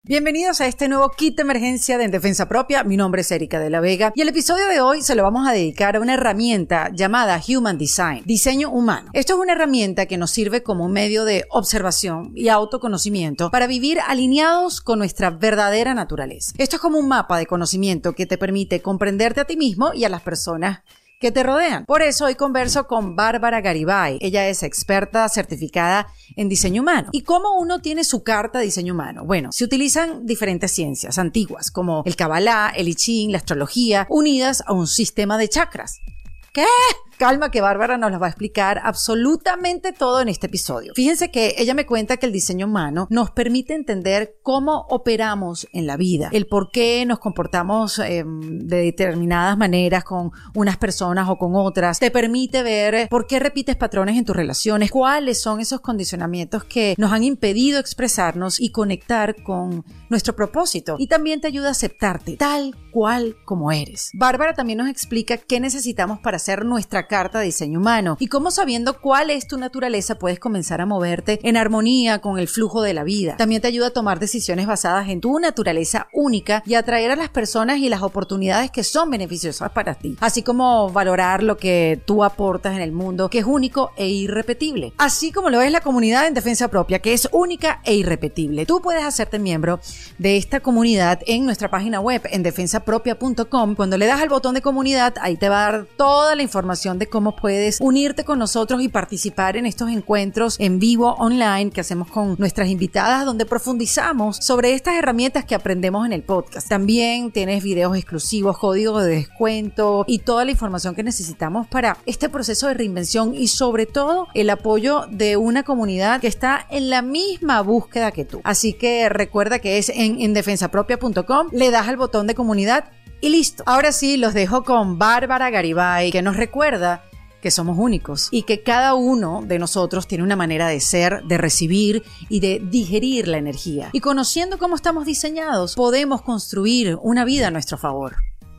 Bienvenidos a este nuevo kit de emergencia de En Defensa Propia. Mi nombre es Erika de la Vega y el episodio de hoy se lo vamos a dedicar a una herramienta llamada Human Design, diseño humano. Esto es una herramienta que nos sirve como un medio de observación y autoconocimiento para vivir alineados con nuestra verdadera naturaleza. Esto es como un mapa de conocimiento que te permite comprenderte a ti mismo y a las personas que te rodean. Por eso hoy converso con Bárbara Garibay. Ella es experta certificada en diseño humano. ¿Y cómo uno tiene su carta de diseño humano? Bueno, se utilizan diferentes ciencias antiguas como el Kabbalah, el I Ching, la astrología, unidas a un sistema de chakras. ¿Qué? Calma que Bárbara nos lo va a explicar absolutamente todo en este episodio. Fíjense que ella me cuenta que el diseño humano nos permite entender cómo operamos en la vida, el por qué nos comportamos de determinadas maneras con unas personas o con otras. Te permite ver por qué repites patrones en tus relaciones, cuáles son esos condicionamientos que nos han impedido expresarnos y conectar con nuestro propósito. Y también te ayuda a aceptarte tal cual como eres. Bárbara también nos explica qué necesitamos para hacer nuestra carta de diseño humano y cómo, sabiendo cuál es tu naturaleza, puedes comenzar a moverte en armonía con el flujo de la vida. También te ayuda a tomar decisiones basadas en tu naturaleza única y atraer a las personas y las oportunidades que son beneficiosas para ti, así como valorar lo que tú aportas en el mundo, que es único e irrepetible, así como lo es la comunidad En Defensa Propia, que es única e irrepetible. Tú puedes hacerte miembro de esta comunidad en nuestra página web endefensapropia.com. Cuando le das al botón de comunidad, ahí te va a dar toda la información de cómo puedes unirte con nosotros y participar en estos encuentros en vivo online que hacemos con nuestras invitadas, donde profundizamos sobre estas herramientas que aprendemos en el podcast. También tienes videos exclusivos, códigos de descuento y toda la información que necesitamos para este proceso de reinvención y sobre todo el apoyo de una comunidad que está en la misma búsqueda que tú. Así que recuerda que es en endefensapropia.com, le das al botón de comunidad y listo. Ahora sí, los dejo con Bárbara Garibay, que nos recuerda que somos únicos y que cada uno de nosotros tiene una manera de ser, de recibir y de digerir la energía. Y conociendo cómo estamos diseñados, podemos construir una vida a nuestro favor.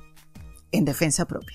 En Defensa Propia.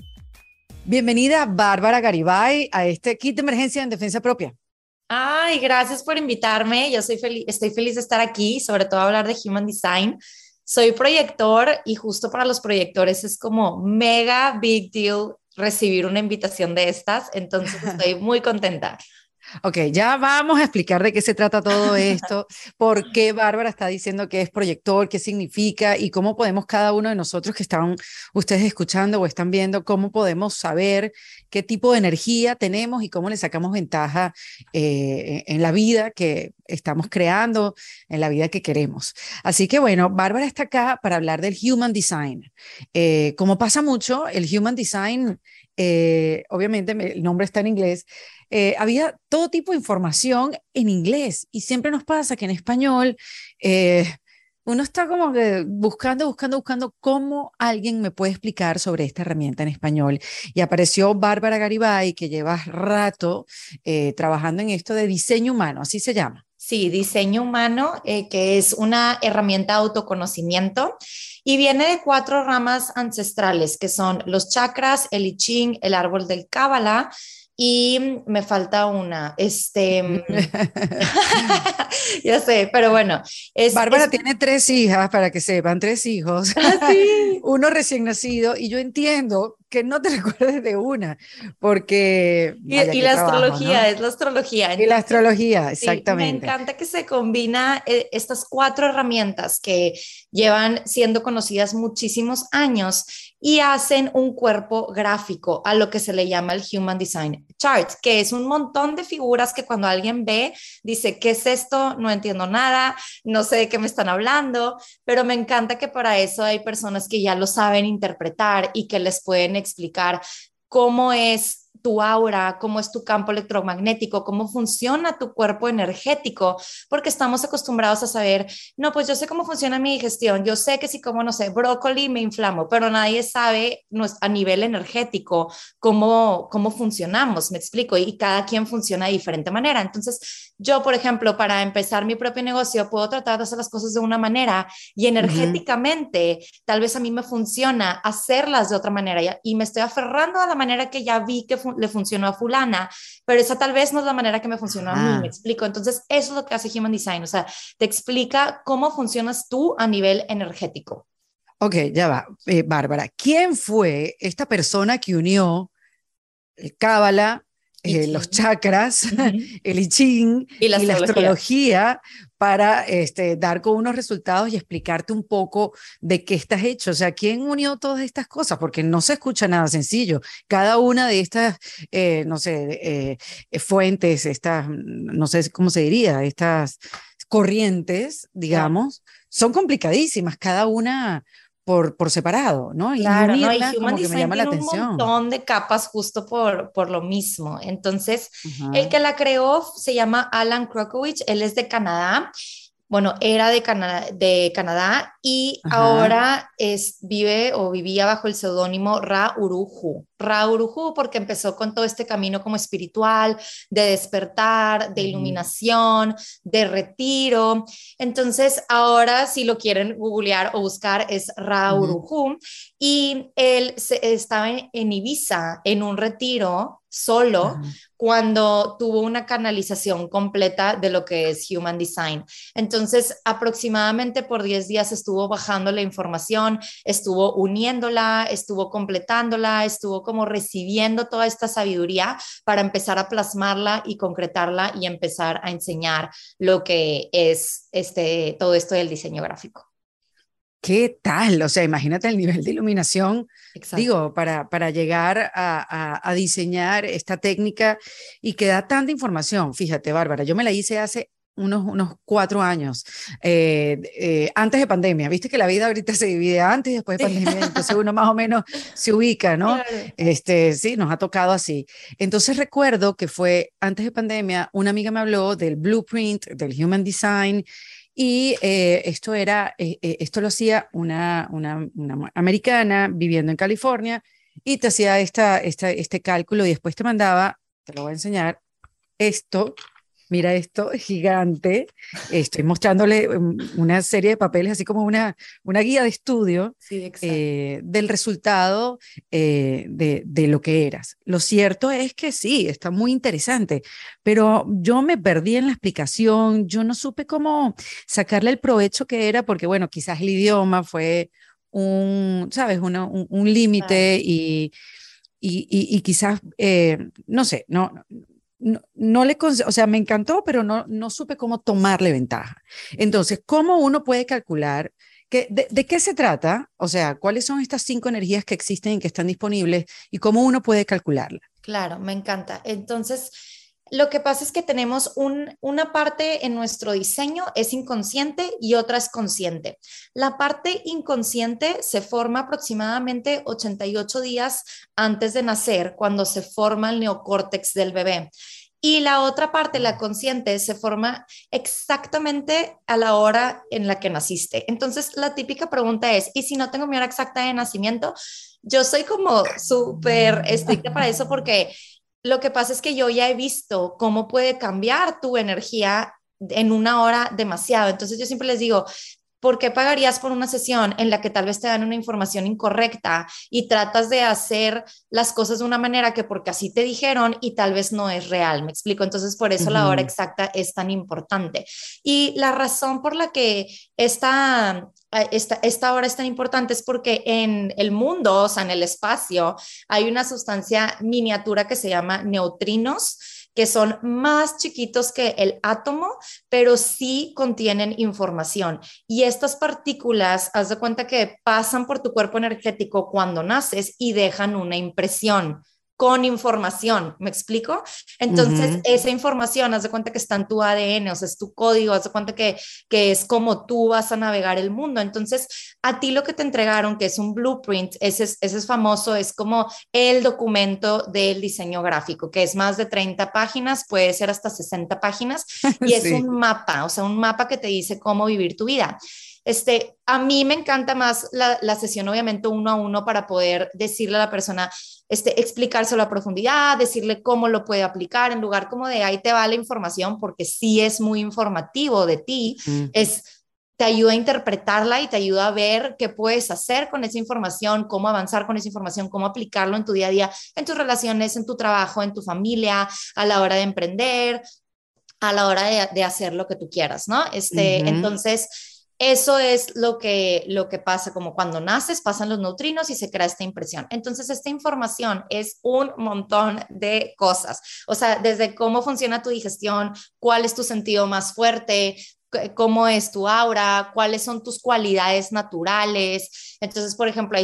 Bienvenida, Bárbara Garibay, a este kit de emergencia en Defensa Propia. Ay, gracias por invitarme. Yo estoy feliz de estar aquí, sobre todo hablar de Human Design. Soy proyector y justo para los proyectores es como mega big deal recibir una invitación de estas, entonces estoy muy contenta. Ok, ya vamos a explicar de qué se trata todo esto, por qué Bárbara está diciendo que es proyector, qué significa y cómo podemos cada uno de nosotros que están ustedes escuchando o están viendo, cómo podemos saber qué tipo de energía tenemos y cómo le sacamos ventaja en la vida que estamos creando, en la vida que queremos. Así que bueno, Bárbara está acá para hablar del Human Design. Como pasa mucho, el Human Design, obviamente el nombre está en inglés, había todo tipo de información en inglés y siempre nos pasa que en español uno está como que buscando cómo alguien me puede explicar sobre esta herramienta en español. Y apareció Bárbara Garibay, que lleva rato trabajando en esto de diseño humano, así se llama. Sí, diseño humano, que es una herramienta de autoconocimiento y viene de 4 ramas ancestrales, que son los chakras, el I Ching, el árbol del Kabbalah. Y me falta una, ya sé, pero bueno. Bárbara tiene 3 hijas, para que sepan, 3 hijos. ¿Ah, sí? Uno recién nacido, y yo entiendo que no te recuerdes de una, porque vaya, Y la trabajo, astrología, ¿no? es la astrología. Y la astrología, Sí, me exactamente. encanta que se combina estas 4 herramientas que llevan siendo conocidas muchísimos años y hacen un cuerpo gráfico a lo que se le llama el Human Design Chart, que es un montón de figuras que cuando alguien ve, dice, ¿qué es esto? No entiendo nada, no sé de qué me están hablando, pero me encanta que para eso hay personas que ya lo saben interpretar y que les pueden explicar cómo es tu aura, cómo es tu campo electromagnético, cómo funciona tu cuerpo energético, porque estamos acostumbrados a saber, no, pues yo sé cómo funciona mi digestión, yo sé que si como, no sé, brócoli me inflamo, pero nadie sabe a nivel energético cómo funcionamos, me explico, y cada quien funciona de diferente manera. Entonces, yo, por ejemplo, para empezar mi propio negocio, puedo tratar de hacer las cosas de una manera y energéticamente, tal vez a mí me funciona hacerlas de otra manera y me estoy aferrando a la manera que ya vi que le funcionó a fulana, pero esa tal vez no es la manera que me funcionó a mí, me Ah, explico. Entonces, eso es lo que hace Human Design, o sea, te explica cómo funcionas tú a nivel energético. ok, ya va. Bárbara, ¿quién fue esta persona que unió el Cábala, Y los Ching. chakras, Ujú. el I Ching Y la y la astrología. astrología para dar con unos resultados y explicarte un poco de qué estás hecho? O sea, ¿quién unió todas estas cosas? Porque no se escucha nada sencillo. Cada una de estas, no sé, fuentes, estas, no sé cómo se diría, estas corrientes, Claro. digamos, son complicadísimas, cada una por separado, ¿no? Y Claro, ¿no? Y unirlas Human como que me Design llama la tiene un atención. montón de capas justo por lo mismo. Entonces, el Ajá, que la creó se llama Alan Krokowicz, él es de Canadá. Bueno, era de Canadá y ajá. ahora vive o vivía bajo el seudónimo Ra Uruhu. Ra Uruhu porque empezó con todo este camino como espiritual, de despertar, de Ujú, iluminación, de retiro. Entonces, ahora si lo quieren googlear o buscar es Ra ujú, Uruhu y él estaba en Ibiza en un retiro solo ajá. cuando tuvo una canalización completa de lo que es Human Design. Entonces, aproximadamente por 10 días estuvo bajando la información, estuvo uniéndola, estuvo completándola, estuvo como recibiendo toda esta sabiduría para empezar a plasmarla y concretarla y empezar a enseñar lo que es todo esto del diseño gráfico. ¿Qué tal? O sea, imagínate el nivel de iluminación, Exacto. digo, para llegar a diseñar esta técnica y que da tanta información. Fíjate, Bárbara, yo me la hice hace unos 4 años, antes de pandemia. Viste que la vida ahorita se divide antes y después de Sí. pandemia, entonces uno más o menos se ubica, ¿no? Claro. Sí, nos ha tocado así. Entonces recuerdo que fue antes de pandemia, una amiga me habló del blueprint, del human design. Y esto lo hacía una americana viviendo en California y te hacía este cálculo y después te mandaba, te lo voy a enseñar, esto, mira esto, gigante. Estoy mostrándole una serie de papeles, así como una guía de estudio Sí, exacto. del resultado de lo que eras. Lo cierto es que sí, está muy interesante, pero yo me perdí en la explicación, yo no supe cómo sacarle el provecho que era, porque bueno, quizás el idioma fue ¿sabes? Un Claro. límite y quizás, no sé, no o sea, me encantó, pero no supe cómo tomarle ventaja. Entonces, ¿cómo uno puede calcular de qué se trata? O sea, ¿cuáles son estas 5 energías que existen y que están disponibles y cómo uno puede calcularla? Claro, me encanta. Entonces, lo que pasa es que tenemos una parte en nuestro diseño es inconsciente y otra es consciente. La parte inconsciente se forma aproximadamente 88 días antes de nacer, cuando se forma el neocórtex del bebé. Y la otra parte, la consciente, se forma exactamente a la hora en la que naciste. Entonces, la típica pregunta es, ¿y si no tengo mi hora exacta de nacimiento? Yo soy como súper estricta para eso porque lo que pasa es que yo ya he visto cómo puede cambiar tu energía en una hora demasiado. Entonces yo siempre les digo, ¿por qué pagarías por una sesión en la que tal vez te dan una información incorrecta y tratas de hacer las cosas de una manera que porque así te dijeron y tal vez no es real? Me explico. Entonces, por eso la hora Ujú. exacta es tan importante. Y la razón por la que esta hora es tan importante es porque en el mundo, o sea, en el espacio, hay una sustancia miniatura que se llama neutrinos, que son más chiquitos que el átomo, pero sí contienen información. Y estas partículas, haz de cuenta que pasan por tu cuerpo energético cuando naces y dejan una impresión con información, ¿me explico? Entonces, Ujú. esa información, haz de cuenta que está en tu ADN, o sea, es tu código, haz de cuenta que es como tú vas a navegar el mundo. Entonces, a ti lo que te entregaron, que es un blueprint, ese es famoso, es como el documento del diseño gráfico, que es más de 30 páginas, puede ser hasta 60 páginas, y es un Sí. mapa, o sea, un mapa que te dice cómo vivir tu vida. A mí me encanta más la sesión, obviamente, uno a uno para poder decirle a la persona, explicárselo a profundidad, decirle cómo lo puede aplicar, en lugar como de ahí te va la información, porque sí es muy informativo de ti, Ujú. es te ayuda a interpretarla y te ayuda a ver qué puedes hacer con esa información, cómo avanzar con esa información, cómo aplicarlo en tu día a día, en tus relaciones, en tu trabajo, en tu familia, a la hora de emprender, a la hora de hacer lo que tú quieras, ¿no? Ujú. Entonces, eso es lo que pasa, como cuando naces, pasan los neutrinos y se crea esta impresión. Entonces, esta información es un montón de cosas, o sea, desde cómo funciona tu digestión, cuál es tu sentido más fuerte, cómo es tu aura, cuáles son tus cualidades naturales. Entonces, por ejemplo, hay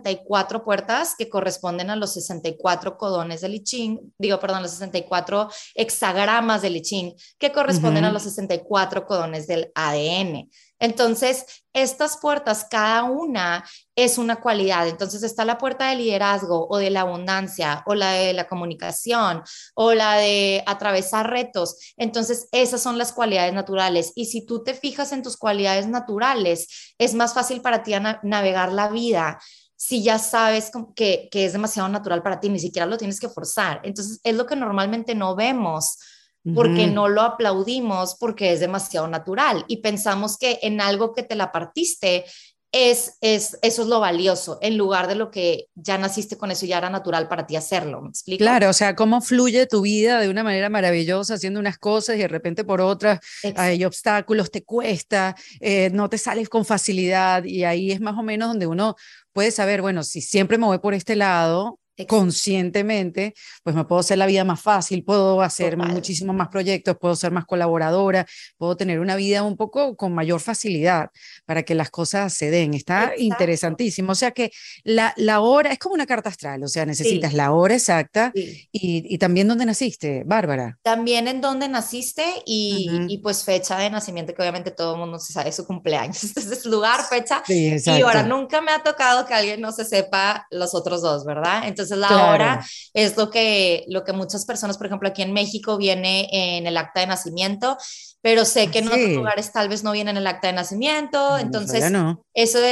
64 puertas que corresponden a los 64 codones del I Ching, digo, perdón, los 64 hexagramas del I Ching, que corresponden a Ujú. los 64 codones del ADN. Entonces, estas puertas, cada una es una cualidad. Entonces, está la puerta del liderazgo o de la abundancia o la de la comunicación o la de atravesar retos. Entonces, esas son las cualidades naturales. Y si tú te fijas en tus cualidades naturales, es más fácil para ti navegar la vida si ya sabes que es demasiado natural para ti, ni siquiera lo tienes que forzar. Entonces, es lo que normalmente no vemos porque Ujú. no lo aplaudimos porque es demasiado natural y pensamos que en algo que te la partiste eso es lo valioso, en lugar de lo que ya naciste con eso y ya era natural para ti hacerlo. ¿Me explico? Claro, o sea, cómo fluye tu vida de una manera maravillosa haciendo unas cosas y de repente por otras hay Exacto. obstáculos, te cuesta, no te sales con facilidad y ahí es más o menos donde uno puede saber, bueno, si siempre me voy por este lado, conscientemente, pues me puedo hacer la vida más fácil, puedo hacer Total. muchísimos más proyectos, puedo ser más colaboradora, puedo tener una vida un poco con mayor facilidad para que las cosas se den. Está Exacto. interesantísimo. O sea que la hora es como una carta astral, o sea, necesitas Sí, la hora exacta sí. y también dónde naciste, Bárbara. También en dónde naciste Ujú. y pues fecha de nacimiento, que obviamente todo el mundo se sabe su cumpleaños. Entonces, lugar, fecha Sí, y hora. exacto. Nunca me ha tocado que alguien no se sepa los otros dos, ¿verdad? Entonces, la hora Claro. es lo que muchas personas, por ejemplo, aquí en México viene en el acta de nacimiento, pero sé que en otros Así. lugares tal vez no viene en el acta de nacimiento. En Venezuela Entonces, no.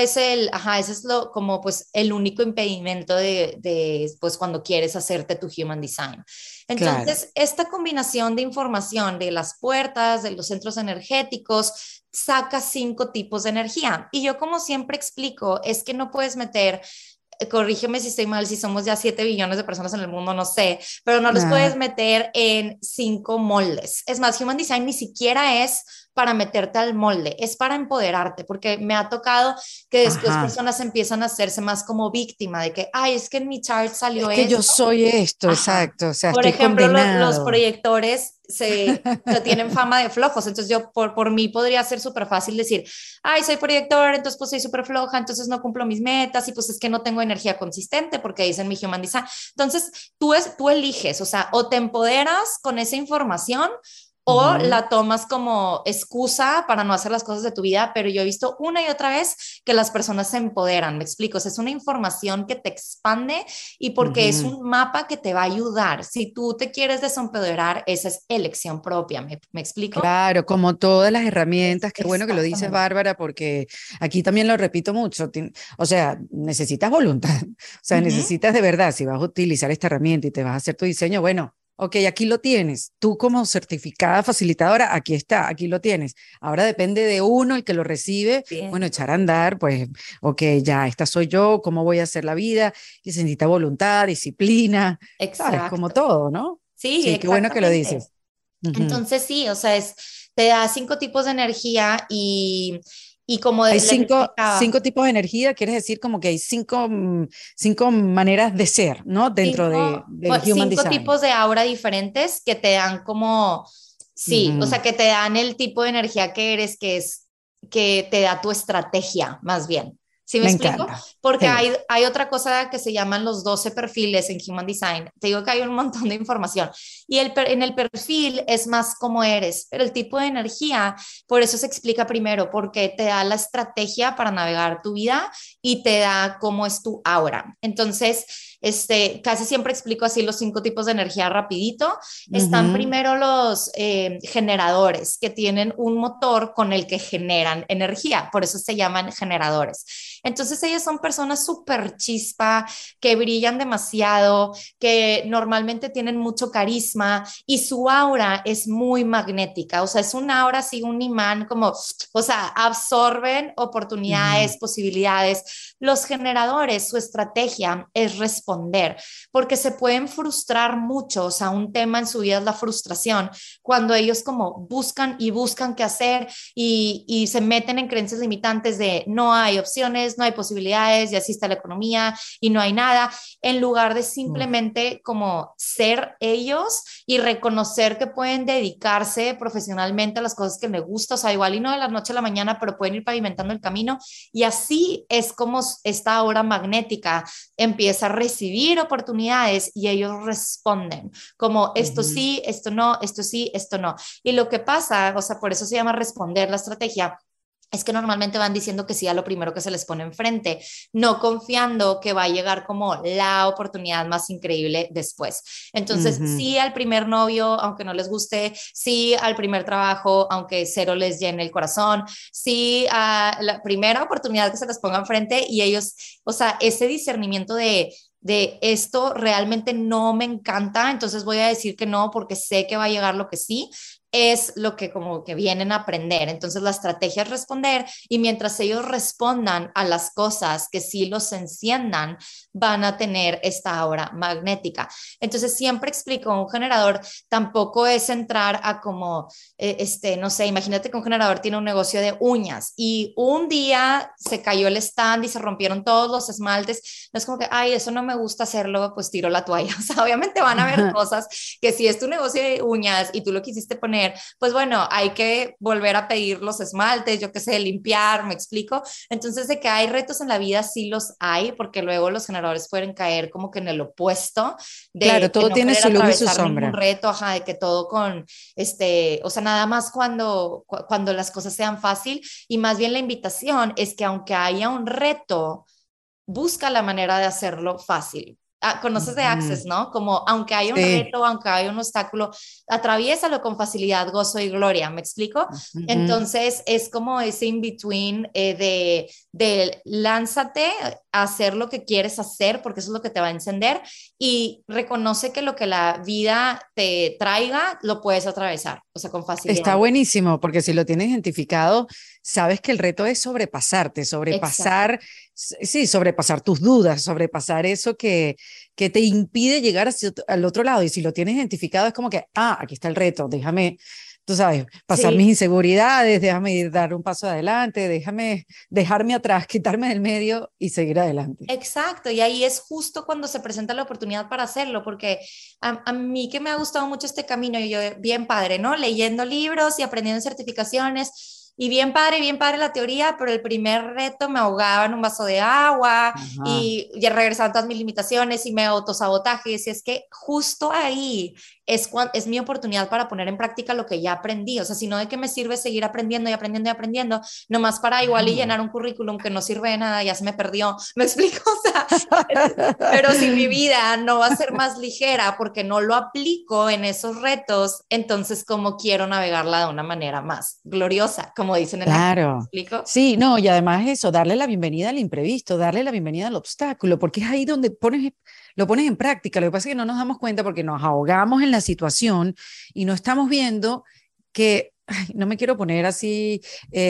ese es como pues el único impedimento de pues cuando quieres hacerte tu human design. Claro. Entonces, esta combinación de información de las puertas, de los centros energéticos, saca 5 tipos de energía. Y yo como siempre explico, es que no puedes meter, corrígeme si estoy mal, si somos ya 7 billones de personas en el mundo, no sé, pero no los puedes Ah, meter en 5 moldes. Es más, Human Design ni siquiera es para meterte al molde, es para empoderarte, porque me ha tocado que después ajá. personas empiezan a hacerse más como víctima de que, ay, es que en mi chart salió Es que yo esto. soy esto, Ajá. exacto. O sea, Por estoy ejemplo, los condenado. proyectores tienen fama de flojos, entonces yo por mí podría ser súper fácil decir, ay, soy proyector, entonces pues soy súper floja, entonces no cumplo mis metas y pues es que no tengo energía consistente porque dicen mi human design. Entonces tú eliges, o sea, o te empoderas con esa información o Ujú. la tomas como excusa para no hacer las cosas de tu vida, pero yo he visto una y otra vez que las personas se empoderan, me explico, o sea, es una información que te expande y porque es Ujú. un mapa que te va a ayudar. Si tú te quieres desempoderar, esa es elección propia, ¿me explico? Claro, como todas las herramientas, qué bueno que lo dices, Exactamente. Bárbara, porque aquí también lo repito mucho, o sea, necesitas voluntad, o sea, Ujú. necesitas de verdad, si vas a utilizar esta herramienta y te vas a hacer tu diseño, bueno, ok, aquí lo tienes, tú como certificada facilitadora, aquí está, aquí lo tienes. Ahora depende de uno, el que lo recibe, bueno, Bien, echar a andar, pues, ok, ya, esta soy yo, ¿cómo voy a hacer la vida? Y se necesita voluntad, disciplina, ¿sabes? Como exacto. todo, ¿no? Sí, Sí, qué bueno que lo exactamente. dices. Ujú. Entonces sí, o sea, te da 5 tipos de energía y como Hay les explicaba, cinco tipos de energía, quieres decir como que hay cinco maneras de ser, ¿no? Dentro del Human cinco Design. tipos de aura diferentes que te dan como, sí, o Ujú. sea, que te dan el tipo de energía que eres, que te da tu estrategia, más bien. ¿Sí me Me explico? encanta. Porque Sí. hay otra cosa que se llaman los 12 perfiles en Human Design. Te digo que hay un montón de información. Y en el perfil es más como eres, pero el tipo de energía, por eso se explica primero, porque te da la estrategia para navegar tu vida y te da cómo es tu aura. Entonces, casi siempre explico así los 5 tipos de energía rapidito. Están primero los generadores, que tienen un motor con el que generan energía, por eso se llaman generadores. Entonces ellos son personas súper chispa, que brillan demasiado, que normalmente tienen mucho carisma y su aura es muy magnética, o sea, es un aura así, un imán como, o sea, absorben oportunidades, posibilidades. Los generadores, su estrategia es responder, porque se pueden frustrar mucho, o sea, un tema en su vida es la frustración, cuando ellos como buscan y buscan qué hacer y se meten en creencias limitantes de no hay opciones, no hay posibilidades, y así está la economía y no hay nada, en lugar de simplemente como ser ellos y reconocer que pueden dedicarse profesionalmente a las cosas que les gusta, o sea, igual y no de la noche a la mañana, pero pueden ir pavimentando el camino, y así es como esta aura magnética empieza a recibir oportunidades y ellos responden como esto sí, esto no, esto sí, esto no. Y lo que pasa, o sea, por eso se llama responder la estrategia, es que normalmente van diciendo que sí a lo primero que se les pone enfrente, no confiando que va a llegar como la oportunidad más increíble después. Entonces, sí al primer novio, aunque no les guste, sí al primer trabajo, aunque cero les llene el corazón, sí a la primera oportunidad que se les ponga enfrente, y ellos, o sea, ese discernimiento de esto realmente no me encanta, entonces voy a decir que no porque sé que va a llegar lo que sí, es lo que como que vienen a aprender. Entonces la estrategia es responder, y mientras ellos respondan a las cosas que sí los enciendan, van a tener esta aura magnética. Entonces siempre explico, un generador tampoco es entrar a como, no sé, imagínate que un generador tiene un negocio de uñas y un día se cayó el stand y se rompieron todos los esmaltes. No es como que, ay, eso no me gusta hacerlo, pues tiro la toalla. O sea, obviamente van a haber cosas que si es tu negocio de uñas y tú lo quisiste poner, pues bueno, hay que volver a pedir los esmaltes, yo qué sé, limpiar, me explico. Entonces, de que hay retos en la vida, sí los hay, porque luego los generadores pueden caer como que en el opuesto Claro, de todo no tiene querer su luz y su atravesar ningún sombra. reto, ajá, de que todo con, o sea, nada más cuando las cosas sean fácil, y más bien la invitación es que aunque haya un reto, busca la manera de hacerlo fácil. Conoces de Access, ¿no? Como aunque haya un Sí. reto, aunque haya un obstáculo, atraviésalo con facilidad, gozo y gloria, ¿me explico? Entonces es como ese in-between de lánzate a hacer lo que quieres hacer, porque eso es lo que te va a encender, y reconoce que lo que la vida te traiga, lo puedes atravesar, o sea, con Está facilidad. buenísimo, porque si lo tienes identificado, sabes que el reto es sobrepasarte, Exacto. sí, sobrepasar tus dudas, sobrepasar eso que te impide llegar al otro lado. Y si lo tienes identificado, es como que, aquí está el reto, déjame, tú sabes, pasar mis Sí. inseguridades, déjame ir, dar un paso adelante, déjame dejarme atrás, quitarme del medio y seguir adelante. Exacto, y ahí es justo cuando se presenta la oportunidad para hacerlo, porque a mí que me ha gustado mucho este camino, y yo bien padre, ¿no? Leyendo libros y aprendiendo certificaciones, y bien padre la teoría, pero el primer reto me ahogaba en un vaso de agua Ajá. y ya regresaban todas mis limitaciones y me autosabotaje, y es que justo ahí es mi oportunidad para poner en práctica lo que ya aprendí, o sea, si no, ¿de qué me sirve seguir aprendiendo y aprendiendo y aprendiendo? Nomás para igual y Claro. llenar un currículum que no sirve de nada, ya se me perdió, ¿me explico? O sea, pero si mi vida no va a ser más ligera porque no lo aplico en esos retos, entonces ¿cómo quiero navegarla de una manera más gloriosa, como dicen en Access? ¿Me Claro, explico? sí, no, y además eso, darle la bienvenida al imprevisto, darle la bienvenida al obstáculo, porque es ahí donde lo pones en práctica. Lo que pasa es que no nos damos cuenta porque nos ahogamos en la situación y no estamos viendo que, ay, no me quiero poner así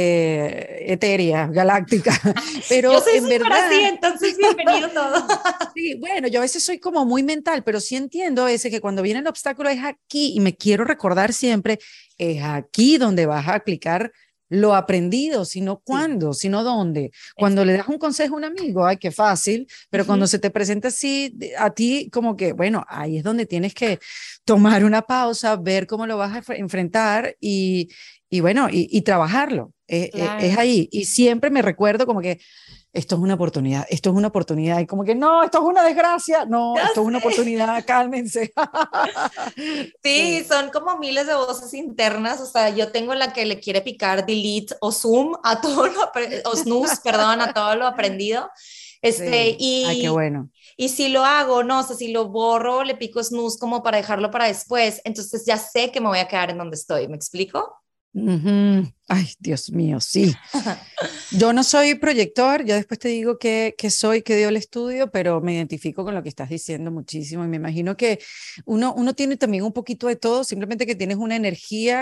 etérea, galáctica, Yo pero soy en súper así, verdad, entonces bienvenido todo. sí, bueno, yo a veces soy como muy mental, pero sí entiendo ese que cuando viene el obstáculo es aquí y me quiero recordar siempre, es aquí donde vas a aplicar lo aprendido, sino Sí, cuándo, sino dónde. Cuando le exacto. das un consejo a un amigo, ay, qué fácil, pero cuando Ujú. se te presenta así a ti, como que, bueno, ahí es donde tienes que tomar una pausa, ver cómo lo vas a enfrentar y bueno, y trabajarlo. Es Claro. ahí. Y siempre me recuerdo como que esto es una oportunidad, esto es una oportunidad. Y como que, no, esto es una desgracia, no, Ya esto es una sé. oportunidad, cálmense. Sí, Sí. son como miles de voces internas, o sea, yo tengo la que le quiere picar delete o zoom a todo o snooze, perdón, a todo lo aprendido, Sí. Ay, qué bueno. Y si lo hago, no, o sea, si lo borro, le pico snooze como para dejarlo para después, entonces ya sé que me voy a quedar en donde estoy, ¿me explico? Ujú. Ay, Dios mío, sí. Yo no soy proyector, ya después te digo que soy, que dio el estudio, pero me identifico con lo que estás diciendo muchísimo y me imagino que uno tiene también un poquito de todo, simplemente que tienes una energía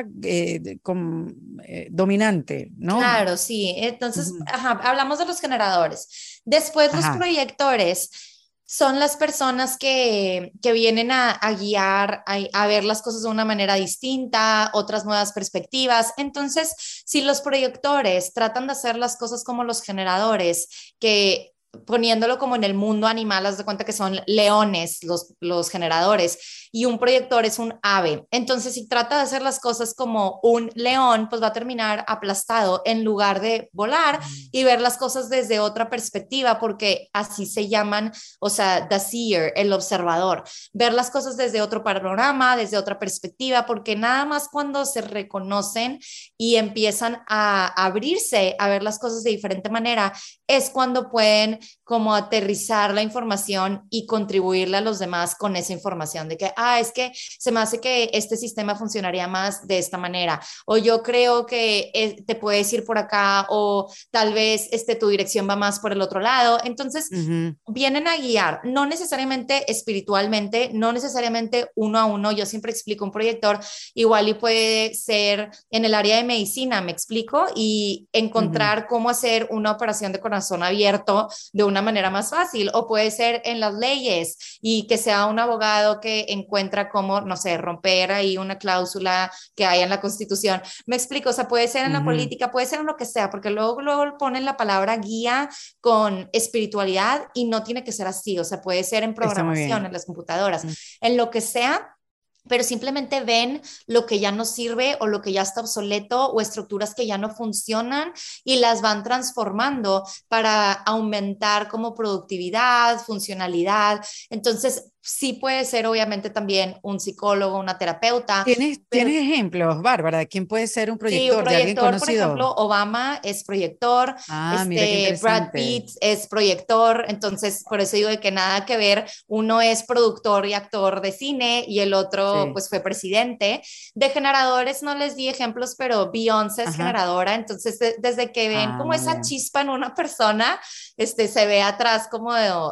dominante, ¿no? Claro, sí. Entonces, Ujú. ajá, hablamos de los generadores. Después, los Ajá. proyectores son las personas que vienen a guiar, a ver las cosas de una manera distinta, otras nuevas perspectivas. Entonces, si los proyectores tratan de hacer las cosas como los generadores, que poniéndolo como en el mundo animal, haz de cuenta que son leones los generadores y un proyector es un ave. Entonces, si trata de hacer las cosas como un león, pues va a terminar aplastado en lugar de volar Mm. y ver las cosas desde otra perspectiva, porque así se llaman, o sea, the seer, el observador, ver las cosas desde otro panorama, desde otra perspectiva, porque nada más cuando se reconocen y empiezan a abrirse a ver las cosas de diferente manera, es cuando pueden como aterrizar la información y contribuirle a los demás con esa información de que, es que se me hace que este sistema funcionaría más de esta manera, o yo creo que te puedes ir por acá, o tal vez tu dirección va más por el otro lado. Entonces, Ujú. vienen a guiar, no necesariamente espiritualmente, no necesariamente uno a uno. Yo siempre explico un proyector, igual y puede ser en el área de medicina, me explico, y Ujú. encontrar cómo hacer una operación de corazón abierto de una manera más fácil, o puede ser en las leyes y que sea un abogado que encuentra cómo, no sé, romper ahí una cláusula que hay en la Constitución. Me explico, o sea, puede ser en la Ujú. política, puede ser en lo que sea, porque luego ponen la palabra guía con espiritualidad y no tiene que ser así, o sea, puede ser en Está muy programación, bien. en las computadoras, en lo que sea, pero simplemente ven lo que ya no sirve o lo que ya está obsoleto o estructuras que ya no funcionan y las van transformando para aumentar como productividad, funcionalidad. Entonces, sí puede ser obviamente también un psicólogo, una terapeuta, pero ¿Tienes ejemplos, Bárbara, de quién puede ser un sí, un proyector, de alguien proyector, por conocido? ejemplo, Obama es proyector, Ah, mira qué Brad interesante. Pitt es proyector, entonces por eso digo de que nada que ver, uno es productor y actor de cine y el otro Sí. pues fue presidente. De generadores no les di ejemplos, pero Beyoncé es Ajá. generadora, entonces desde que ven Ah, como muy esa bien. chispa en una persona, se ve atrás como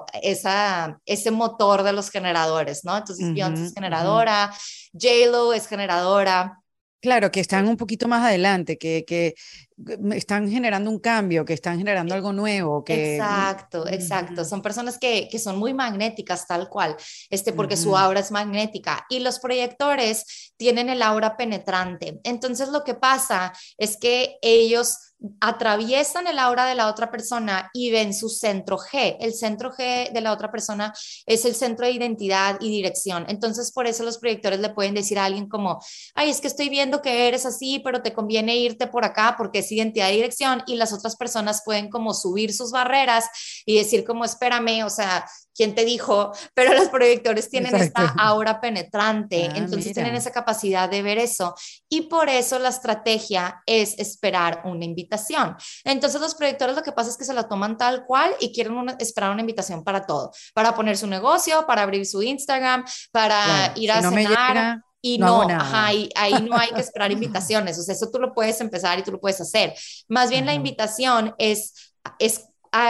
ese motor de los generadores, ¿no? Entonces Beyoncé es Ujú, ujú. generadora, J-Lo es generadora. Claro, que están un poquito más adelante, que están generando un cambio, que están generando algo nuevo, que... Exacto, exacto. Ujú, Son personas que son muy magnéticas, tal cual, porque su ujú, aura es magnética y los proyectores tienen el aura penetrante. Entonces, lo que pasa es que ellos atraviesan el aura de la otra persona y ven su centro G. El centro G de la otra persona es el centro de identidad y dirección. Entonces, por eso los proyectores le pueden decir a alguien como, ay, es que estoy viendo que eres así, pero te conviene irte por acá porque es identidad y dirección, y las otras personas pueden como subir sus barreras y decir como, espérame, o sea, ¿quién te dijo? Pero los proyectores tienen exacto. esta aura penetrante, Ah, entonces tienen mira. esa capacidad de ver eso, y por eso la estrategia es esperar una invitación. Entonces los proyectores lo que pasa es que se la toman tal cual y quieren esperar una invitación para todo, para poner su negocio, para abrir su Instagram, para Claro, ir si a no me cenar. llega, Y no hago no, ajá, nada. ahí no hay que esperar invitaciones, o sea, eso tú lo puedes empezar y tú lo puedes hacer. Más bien la Ajá. invitación es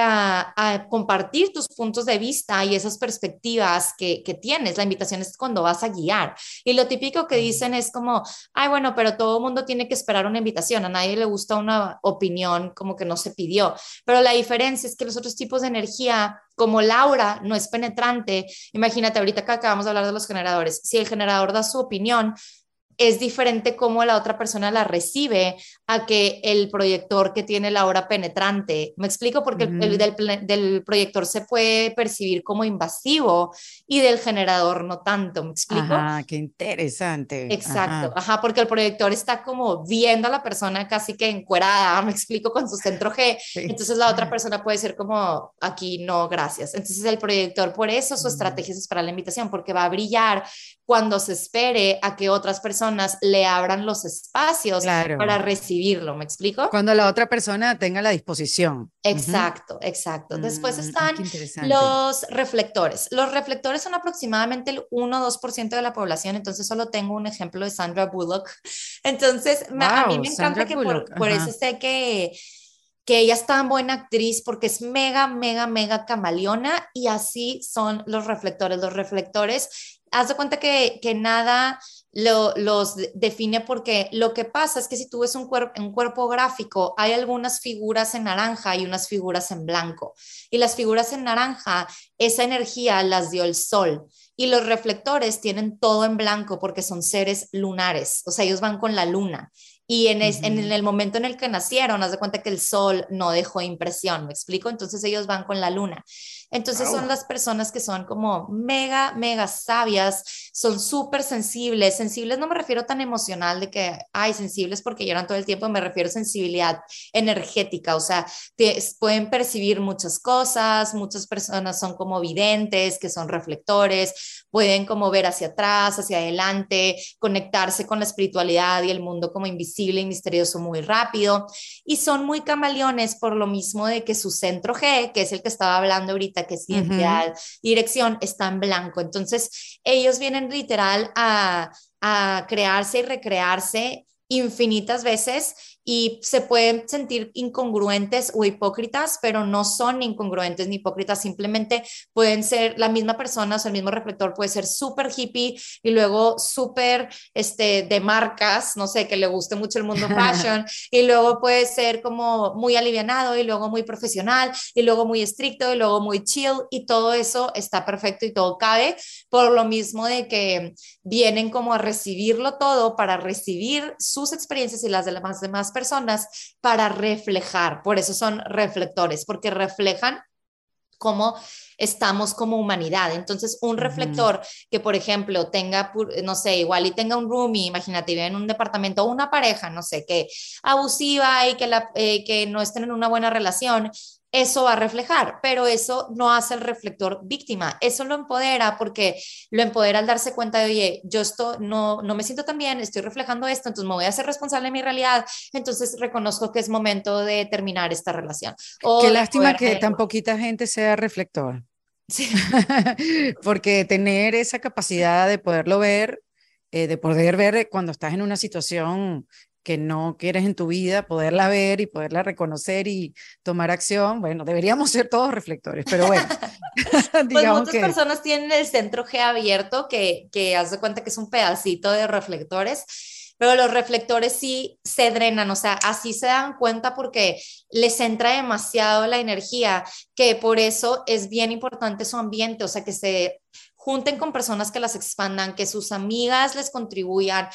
a compartir tus puntos de vista y esas perspectivas que tienes. La invitación es cuando vas a guiar. Y lo típico que dicen es como, ay, bueno, pero todo el mundo tiene que esperar una invitación, a nadie le gusta una opinión como que no se pidió. Pero la diferencia es que los otros tipos de energía, como Laura no es penetrante, imagínate ahorita que acabamos de hablar de los generadores, si el generador da su opinión, es diferente cómo la otra persona la recibe a que el proyector que tiene la hora penetrante. Me explico porque el Ujú. del proyector se puede percibir como invasivo y del generador no tanto. ¿Me explico? Ajá, qué interesante. Exacto, Ajá. ajá, porque el proyector está como viendo a la persona casi que encuerada, me explico, con su centro G, Sí. entonces la otra persona puede ser como, aquí no, gracias. Entonces el proyector, por eso su Mm. estrategia es esperar la invitación, porque va a brillar cuando se espere a que otras personas personas le abran los espacios Claro. para recibirlo, ¿me explico? Cuando la otra persona tenga la disposición. Ujú. Exacto, exacto. Después Ay, están qué interesante. los reflectores. Los reflectores son aproximadamente el 1 o 2% de la población, entonces solo tengo un ejemplo de Sandra Bullock. Entonces, a mí Wow, me Sandra encanta que Bullock. por eso Ajá. sé que ella es tan buena actriz porque es mega, mega, mega camaleona y así son los reflectores. Los reflectores, haz de cuenta que nada los define porque lo que pasa es que si tú ves un cuerpo gráfico, hay algunas figuras en naranja y unas figuras en blanco. Y las figuras en naranja, esa energía las dio el sol. Y los reflectores tienen todo en blanco porque son seres lunares, o sea, ellos van con la luna. Y en Ujú. el momento en el que nacieron, haz de cuenta que el sol no dejó impresión, ¿me explico? Entonces ellos van con la luna. Entonces son Wow. las personas que son como mega, mega sabias, son súper sensibles. Sensibles no me refiero tan emocional de que, ay, sensibles porque lloran todo el tiempo, me refiero a sensibilidad energética, o sea, pueden percibir muchas cosas, muchas personas son como videntes, que son reflectores, pueden como ver hacia atrás, hacia adelante, conectarse con la espiritualidad y el mundo como invisible y misterioso muy rápido, y son muy camaleones por lo mismo de que su centro G, que es el que estaba hablando ahorita, que es Ujú. identidad y dirección, está en blanco. Entonces, ellos vienen literal a crearse y recrearse infinitas veces y se pueden sentir incongruentes o hipócritas, pero no son incongruentes ni hipócritas, simplemente pueden ser la misma persona, o sea, el mismo reflector puede ser súper hippie y luego súper de marcas, no sé, que le guste mucho el mundo fashion, y luego puede ser como muy alivianado y luego muy profesional y luego muy estricto y luego muy chill, y todo eso está perfecto y todo cabe, por lo mismo de que vienen como a recibirlo todo para recibir sus experiencias y las de las demás personas para reflejar. Por eso son reflectores, porque reflejan cómo estamos como humanidad. Entonces, un Ujú. reflector que, por ejemplo, tenga, no sé, igual y tenga un roomie, imagínate, vive en un departamento, o una pareja, no sé, que abusiva y que no estén en una buena relación, eso va a reflejar, pero eso no hace el reflector víctima, eso lo empodera porque lo empodera al darse cuenta de, oye, yo esto no me siento tan bien, estoy reflejando esto, entonces me voy a hacer responsable de mi realidad, entonces reconozco que es momento de terminar esta relación Qué o de lástima que moverme. tan poquita gente sea reflector. Sí. Porque tener esa capacidad de poderlo ver, de poder ver cuando estás en una situación que no quieres en tu vida, poderla ver y poderla reconocer y tomar acción, bueno, deberíamos ser todos reflectores, pero bueno, Pues digamos muchas que personas tienen el centro G abierto que haz de cuenta que es un pedacito de reflectores, pero los reflectores sí se drenan, o sea, así se dan cuenta porque les entra demasiado la energía, que por eso es bien importante su ambiente, o sea, que se junten con personas que las expandan, que sus amigas les contribuyan,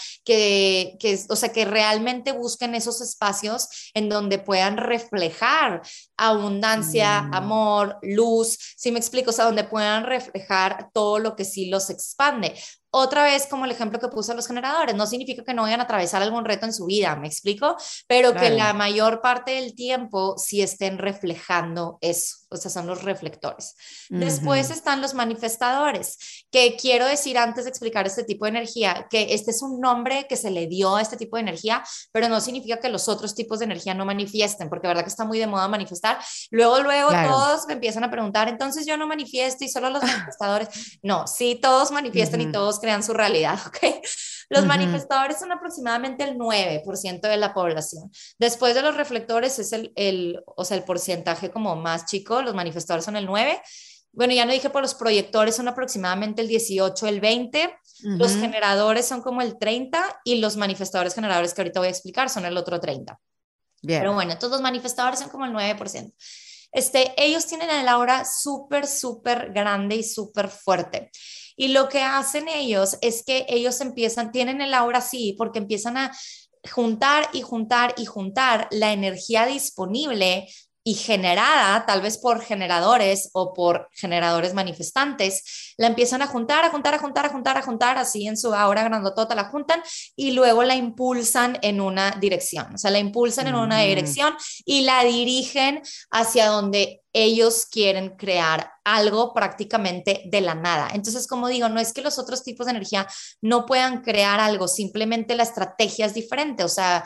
o sea, que realmente busquen esos espacios en donde puedan reflejar abundancia, mm, amor, luz, ¿sí me explico? O sea, donde puedan reflejar todo lo que sí los expande. Otra vez, como el ejemplo que puse a los generadores, no significa que no vayan a atravesar algún reto en su vida, ¿me explico? Pero que claro. la mayor parte del tiempo sí estén reflejando eso, o sea, son los reflectores. Después Ujú. están los manifestadores, que quiero decir antes de explicar este tipo de energía, que este es un nombre que se le dio a este tipo de energía, pero no significa que los otros tipos de energía no manifiesten, porque verdad que está muy de moda manifestar. Luego Claro. todos me empiezan a preguntar, entonces yo no manifiesto y solo los manifestadores. No, sí, todos manifiestan y Ujú. todos crean su realidad, ¿ok? Los Ujú. manifestadores son aproximadamente el 9% de la población. Después de los reflectores es o sea, el porcentaje como más chico, los manifestadores son el 9%. Bueno, ya no dije, por los proyectores son aproximadamente el 18, el 20, los Ujú. generadores son como el 30 y los manifestadores generadores que ahorita voy a explicar son el otro 30. Pero Bien. bueno, todos los manifestadores son como el 9%. Ellos tienen el aura súper, súper grande y súper fuerte. Y lo que hacen ellos es que ellos tienen el aura así porque empiezan a juntar y juntar y juntar la energía disponible y generada, tal vez por generadores o por generadores manifestantes, la empiezan a juntar, a juntar, a juntar, a juntar, a juntar, así en su aura grandotota la juntan y luego la impulsan en una dirección, o sea, la impulsan en una Ujú. dirección y la dirigen hacia donde ellos quieren crear algo prácticamente de la nada. Entonces, como digo, no es que los otros tipos de energía no puedan crear algo, simplemente la estrategia es diferente. O sea,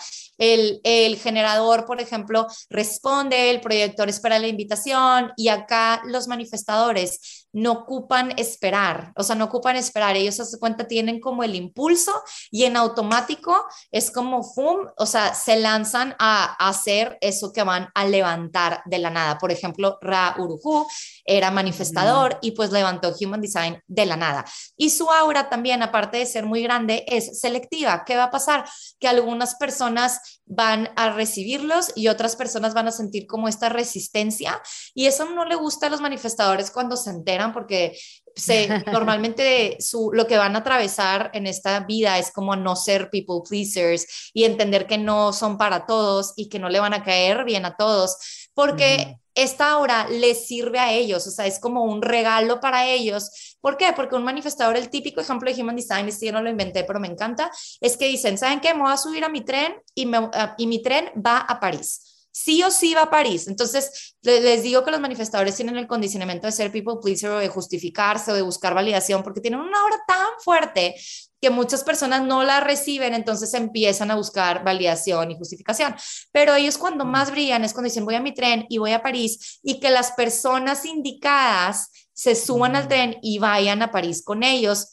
el generador, por ejemplo, responde, el proyector espera la invitación y acá los manifestadores no ocupan esperar, o sea, no ocupan esperar, ellos a su cuenta tienen como el impulso y en automático es como, ¡fum!, o sea, se lanzan a hacer eso que van a levantar de la nada. Por ejemplo, Ra Uruhu era manifestador y pues levantó Human Design de la nada. Y su aura también, aparte de ser muy grande, es selectiva. ¿Qué va a pasar? Que algunas personas van a recibirlos y otras personas van a sentir como esta resistencia y eso no le gusta a los manifestadores cuando se enteran porque normalmente lo que van a atravesar en esta vida es como no ser people pleasers y entender que no son para todos y que no le van a caer bien a todos, porque esta hora les sirve a ellos, o sea, es como un regalo para ellos. ¿Por qué? Porque un manifestador, el típico ejemplo de Human Design, este yo no lo inventé, pero me encanta, es que dicen, ¿saben qué? Me voy a subir a mi tren y mi tren va a París. Sí o sí va a París. Entonces, les digo que los manifestadores tienen el condicionamiento de ser people pleaser o de justificarse o de buscar validación porque tienen una hora tan fuerte que muchas personas no la reciben, entonces empiezan a buscar validación y justificación. Pero ellos cuando más brillan es cuando dicen voy a mi tren y voy a París y que las personas indicadas se suban al tren y vayan a París con ellos.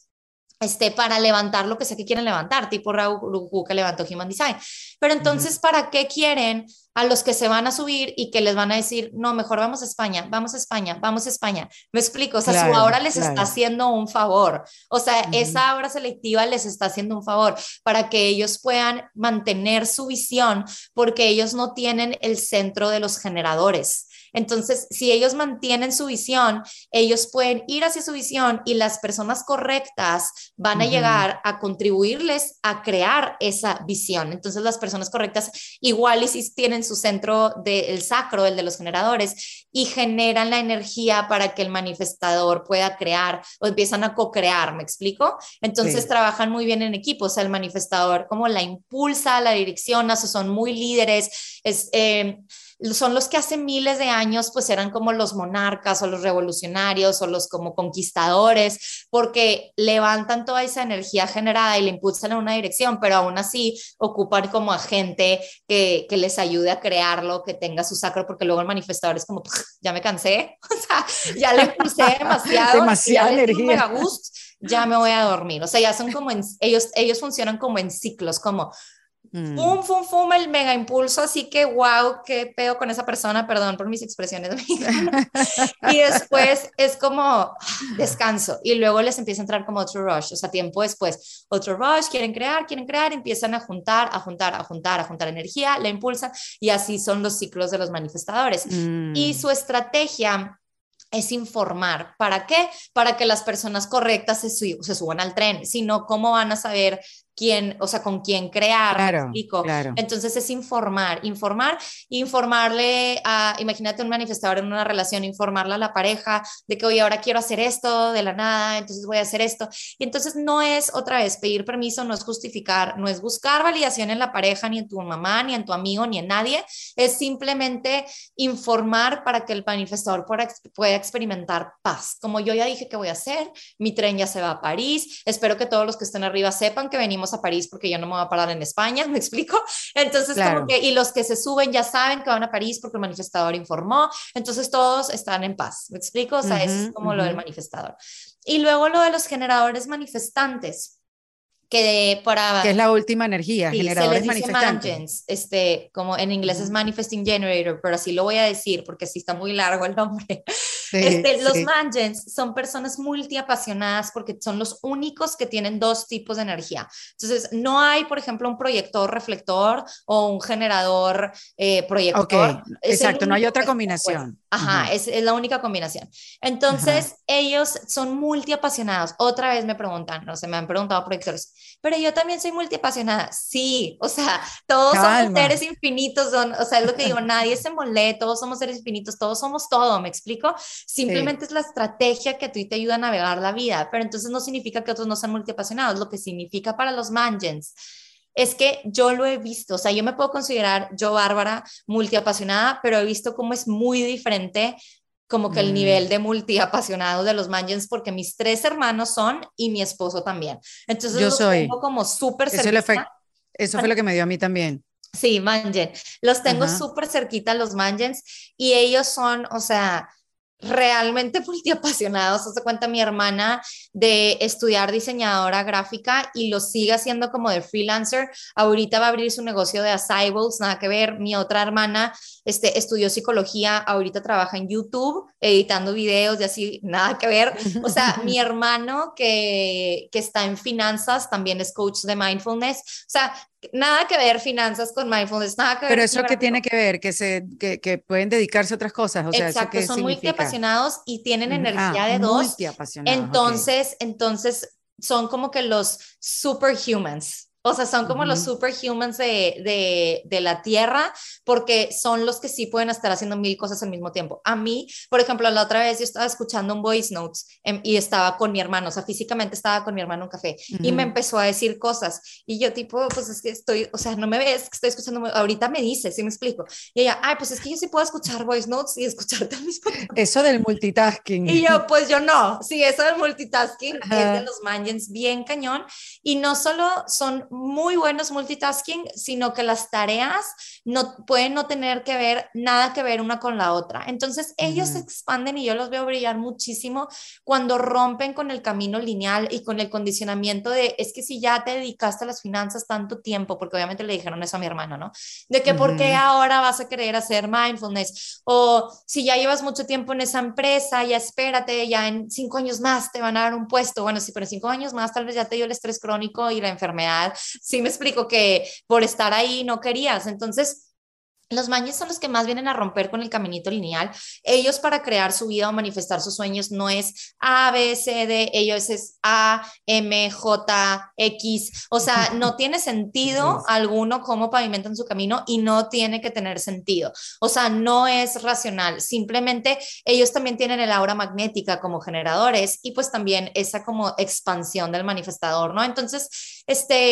Para levantar lo que sea que quieren levantar, tipo Raúl que levantó Human Design. Pero entonces, ¿para qué quieren a los que se van a subir y que les van a decir, no, mejor vamos a España, vamos a España, vamos a España? Me explico, o sea, su Claro, obra les está haciendo un favor, o sea, esa obra selectiva les está haciendo un favor para que ellos puedan mantener su visión porque ellos no tienen el centro de los generadores. Entonces, si ellos mantienen su visión, ellos pueden ir hacia su visión y las personas correctas van a llegar a contribuirles a crear esa visión. Entonces, las personas correctas igual y si tienen su centro del sacro, el de los generadores, y generan la energía para que el manifestador pueda crear o empiezan a co-crear, ¿me explico? Entonces, trabajan muy bien en equipo, o sea, el manifestador como la impulsa, la direcciona, o sea, son muy líderes, son los que hace miles de años pues eran como los monarcas o los revolucionarios o los como conquistadores, porque levantan toda esa energía generada y le impulsan en una dirección, pero aún así ocupan como a gente que les ayude a crearlo, que tenga su sacro, porque luego el manifestador es como, ya me cansé, o sea, ya le impulsé demasiado, demasiada ya energía. un mega boost, ya me voy a dormir, o sea, ya son como, ellos funcionan como en ciclos, como fum, fum, fum, el mega impulso, así que wow, qué pedo con esa persona, perdón por mis expresiones mexicanas. Y después es como descanso y luego les empieza a entrar como otro rush, o sea, tiempo después, otro rush, quieren crear, empiezan a juntar, a juntar energía, la impulsan y así son los ciclos de los manifestadores. Y su estrategia es informar. ¿Para qué? Para que las personas correctas se suban al tren, sino cómo van a saber quién, o sea, con quién crear, me explico. Entonces es informarle a, imagínate un manifestador en una relación, informarle a la pareja de que, oye, ahora quiero hacer esto de la nada, entonces voy a hacer esto. Y entonces no es otra vez pedir permiso, no es justificar, no es buscar validación en la pareja, ni en tu mamá, ni en tu amigo, ni en nadie, es simplemente informar para que el manifestador pueda experimentar paz. Como yo ya dije que voy a hacer, mi tren ya se va a París, espero que todos los que estén arriba sepan que venimos a París porque yo no me voy a parar en España, ¿me explico? Entonces, como que, y los que se suben ya saben que van a París porque el manifestador informó, entonces todos están en paz, ¿me explico? O sea, eso es como lo del manifestador. Y luego lo de los generadores manifestantes. Que es la última energía, sí, generadores se les dice manifestantes. como en inglés es manifesting generator, pero así lo voy a decir porque sí está muy largo el nombre. Los mangens son personas multiapasionadas porque son los únicos que tienen dos tipos de energía. Entonces, no hay, por ejemplo, un proyector reflector o un generador proyector. Exacto, no hay otra combinación. Es la única combinación. Entonces, ellos son multiapasionados. Otra vez me preguntan, no sé, me han preguntado proyectores, pero yo también soy multiapasionada. Sí, o sea, todos somos seres infinitos, o sea, es lo que digo, nadie se mole, todos somos seres infinitos, todos somos todo, ¿me explico? Simplemente es la estrategia que a ti te ayuda a navegar la vida, pero entonces no significa que otros no sean multiapasionados, lo que significa para los mangens es que yo lo he visto, o sea, yo me puedo considerar yo, Bárbara, multiapasionada, pero he visto cómo es muy diferente como que el nivel de multiapasionados de los Mangens, porque mis 3 hermanos son y mi esposo también. Entonces Yo los soy. tengo como súper Eso, es el cerquita. eso fue lo que me dio a mí también. Sí, Mangen. Los tengo Ajá. súper cerquita los Mangens y ellos son, o sea, realmente multiapasionados. Se cuenta mi hermana de estudiar diseñadora gráfica y lo sigue haciendo como de freelancer. Ahorita va a abrir su negocio de acai nada que ver. Mi otra hermana estudió psicología, ahorita trabaja en YouTube editando videos y así, nada que ver. O sea, mi hermano que está en finanzas también es coach de mindfulness. O sea, nada que ver finanzas con mindfulness, nada que ver Pero diseño eso que tiene gráfico. que ver, que pueden dedicarse a otras cosas, o sea, ¿eso Exacto, qué son significa? multiapasionados y tienen energía de dos. Multiapasionados, ok. Entonces son como que los superhumans. O sea, son como los Ujú. superhumans de la Tierra, porque son los que sí pueden estar haciendo 1000 cosas al mismo tiempo. A mí, por ejemplo, la otra vez yo estaba escuchando un voice notes y estaba con mi hermano, o sea, físicamente estaba con mi hermano en un café y me Ujú. empezó a decir cosas y yo tipo, pues es que estoy, o sea, no me ves, que estoy escuchando, ahorita me dice, ¿sí me explico? Y ella, ay, pues es que yo sí puedo escuchar voice notes y escucharte al mismo tiempo. Eso del multitasking. Y yo, pues yo no. Sí, eso del multitasking es de Ajá. los Mangens bien cañón. Y no solo son muy buenos multitasking, sino que las tareas no pueden no tener que ver, nada que ver una con la otra. Entonces ellos se Ujú. expanden y yo los veo brillar muchísimo cuando rompen con el camino lineal y con el condicionamiento de, es que si ya te dedicaste a las finanzas tanto tiempo, porque obviamente le dijeron eso a mi hermano, ¿no? De que por qué Ujú. ahora vas a querer hacer mindfulness o si ya llevas mucho tiempo en esa empresa, ya espérate, ya en 5 años más te van a dar un puesto. Bueno, sí, pero en 5 años más tal vez ya te dio el estrés crónico y la enfermedad. Sí me explico que por estar ahí no querías. Entonces, los mañes son los que más vienen a romper con el caminito lineal. Ellos para crear su vida o manifestar sus sueños no es A, B, C, D, ellos es A, M, J, X. O sea, no tiene Qué sentido risa. alguno cómo pavimentan su camino y no tiene que tener sentido. O sea, no es racional. Simplemente ellos también tienen el aura magnética como generadores y pues también esa como expansión del manifestador, ¿no? Entonces,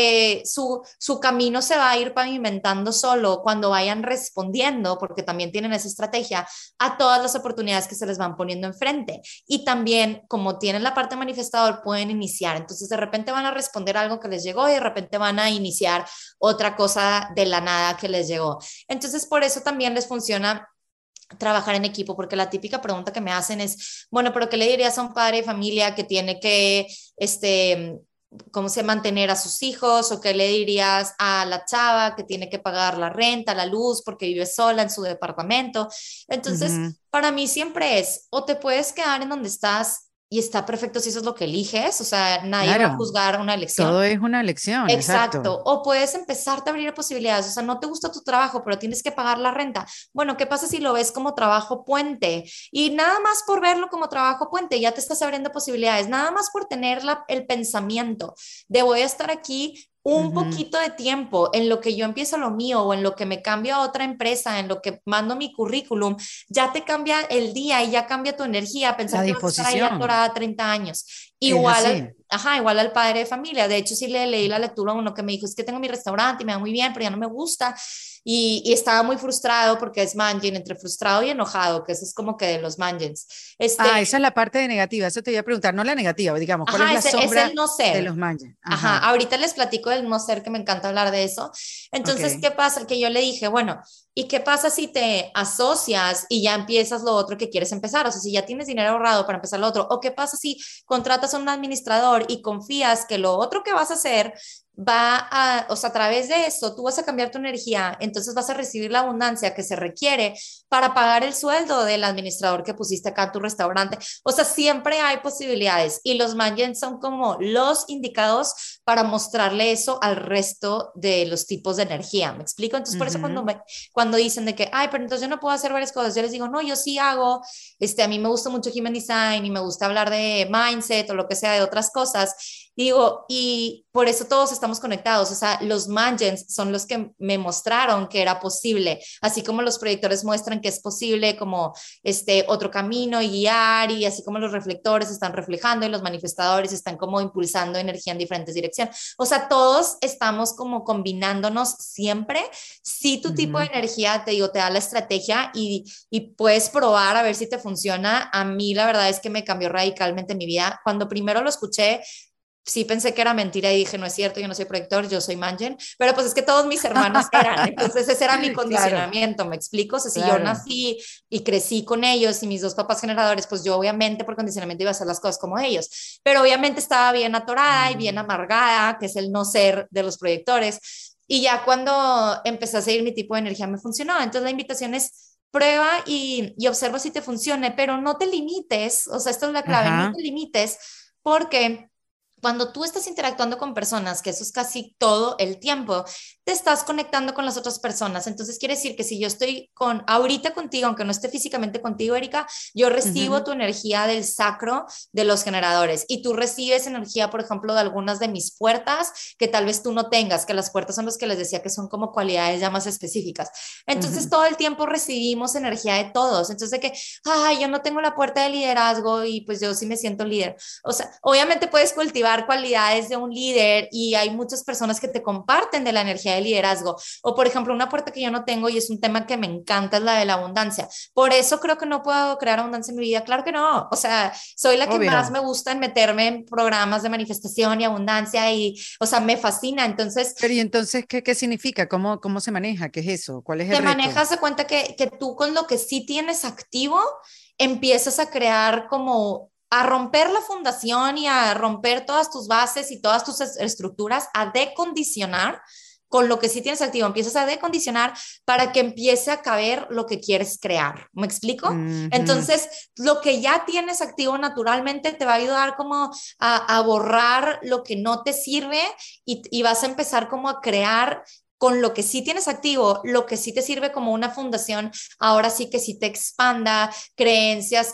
su camino se va a ir pavimentando solo cuando vayan respondiendo, porque también tienen esa estrategia, a todas las oportunidades que se les van poniendo enfrente. Y también, como tienen la parte manifestador, pueden iniciar. Entonces, de repente van a responder algo que les llegó y de repente van a iniciar otra cosa de la nada que les llegó. Entonces, por eso también les funciona trabajar en equipo, porque la típica pregunta que me hacen es, bueno, pero ¿qué le dirías a un padre de familia que tiene que, cómo se mantener a sus hijos? ¿O qué le dirías a la chava que tiene que pagar la renta, la luz, porque vive sola en su departamento? Ujú. Entonces, para mí siempre es, o te puedes quedar en donde estás y está perfecto si eso es lo que eliges, o sea, nadie va a Claro, juzgar una elección. todo es una elección, exacto. Exacto, o puedes empezarte a abrir posibilidades, o sea, no te gusta tu trabajo, pero tienes que pagar la renta. Bueno, ¿qué pasa si lo ves como trabajo puente? Y nada más por verlo como trabajo puente, ya te estás abriendo posibilidades, nada más por tener el pensamiento de voy a estar aquí un Ujú. poquito de tiempo en lo que yo empiezo lo mío o en lo que me cambio a otra empresa, en lo que mando mi currículum, ya te cambia el día y ya cambia tu energía, pensar La que vas a estar ahí disposición atorada 30 años. es Igual al, así. ajá, igual al padre de familia. De hecho, sí le leí la lectura a uno que me dijo, es que tengo mi restaurante y me va muy bien, pero ya no me gusta. Y estaba muy frustrado porque es mangen, entre frustrado y enojado, que eso es como que de los mangens. Ah, esa es la parte de negativa, eso te iba a preguntar, no la negativa, digamos, ¿cuál es Ajá, la es sombra el no de ser. los manjas? Ajá, Ajá, ahorita les platico del no ser, que me encanta hablar de eso. Entonces, ok. ¿qué pasa? Que yo le dije, bueno, ¿y qué pasa si te asocias y ya empiezas lo otro que quieres empezar? O sea, si ya tienes dinero ahorrado para empezar lo otro, ¿o qué pasa si contratas a un administrador y confías que lo otro que vas a hacer o sea, a través de eso, tú vas a cambiar tu energía, entonces vas a recibir la abundancia que se requiere para pagar el sueldo del administrador que pusiste acá en tu restaurante? O sea, siempre hay posibilidades y los mangens son como los indicados para mostrarle eso al resto de los tipos de energía. ¿Me explico? Entonces, por eso Ujú. cuando dicen de que, ay, pero entonces yo no puedo hacer varias cosas, yo les digo, no, yo sí hago, a mí me gusta mucho Human Design y me gusta hablar de mindset o lo que sea, de otras cosas. Y digo, y por eso todos estamos estamos conectados. O sea, los Mangens son los que me mostraron que era posible, así como los proyectores muestran que es posible como otro camino y guiar, y así como los reflectores están reflejando y los manifestadores están como impulsando energía en diferentes direcciones. O sea, todos estamos como combinándonos siempre. Si tu tipo de Ujú. energía, te digo, te da la estrategia y puedes probar a ver si te funciona. A mí la verdad es que me cambió radicalmente mi vida. Cuando primero lo escuché, sí pensé que era mentira y dije, no es cierto, yo no soy proyector, yo soy Mangen, pero pues es que todos mis hermanos eran, entonces ese era mi Claro, condicionamiento, ¿me explico? O sea, si yo claro. nací y crecí con ellos y mis dos papás generadores, pues yo obviamente por condicionamiento iba a hacer las cosas como ellos, pero obviamente estaba bien atorada y bien Mm. amargada, que es el no ser de los proyectores, y ya cuando empecé a seguir mi tipo de energía me funcionó, entonces la invitación es prueba y observa si te funcione, pero no te limites, o sea, esta es la clave, no Ajá. te limites porque cuando tú estás interactuando con personas, que eso es casi todo el tiempo, te estás conectando con las otras personas. Entonces quiere decir que si yo estoy ahorita contigo, aunque no esté físicamente contigo, Erika, yo recibo Ujú. tu energía del sacro de los generadores y tú recibes energía, por ejemplo, de algunas de mis puertas que tal vez tú no tengas, que las puertas son los que les decía que son como cualidades ya más específicas. Entonces Ujú. todo el tiempo recibimos energía de todos. Entonces de que, ay, yo no tengo la puerta de liderazgo y pues yo sí me siento líder. O sea, obviamente puedes cultivar cualidades de un líder y hay muchas personas que te comparten de la energía de liderazgo. O por ejemplo, una puerta que yo no tengo y es un tema que me encanta es la de la abundancia. Por eso creo que no puedo crear abundancia en mi vida. Claro que no. O sea, soy la que más Obvio. me gusta en meterme en programas de manifestación y abundancia y, o sea, me fascina. Entonces, Pero ¿y entonces qué significa? ¿Cómo se maneja? ¿Qué es eso? ¿Cuál es el te reto? manejas de cuenta que tú con lo que sí tienes activo empiezas a crear como a romper la fundación y a romper todas tus bases y todas tus estructuras, a decondicionar con lo que sí tienes activo, empiezas a decondicionar para que empiece a caber lo que quieres crear. ¿Me explico? Ujú. Entonces, lo que ya tienes activo naturalmente te va a ayudar como a borrar lo que no te sirve y vas a empezar como a crear con lo que sí tienes activo, lo que sí te sirve como una fundación, ahora sí que sí te expanda, creencias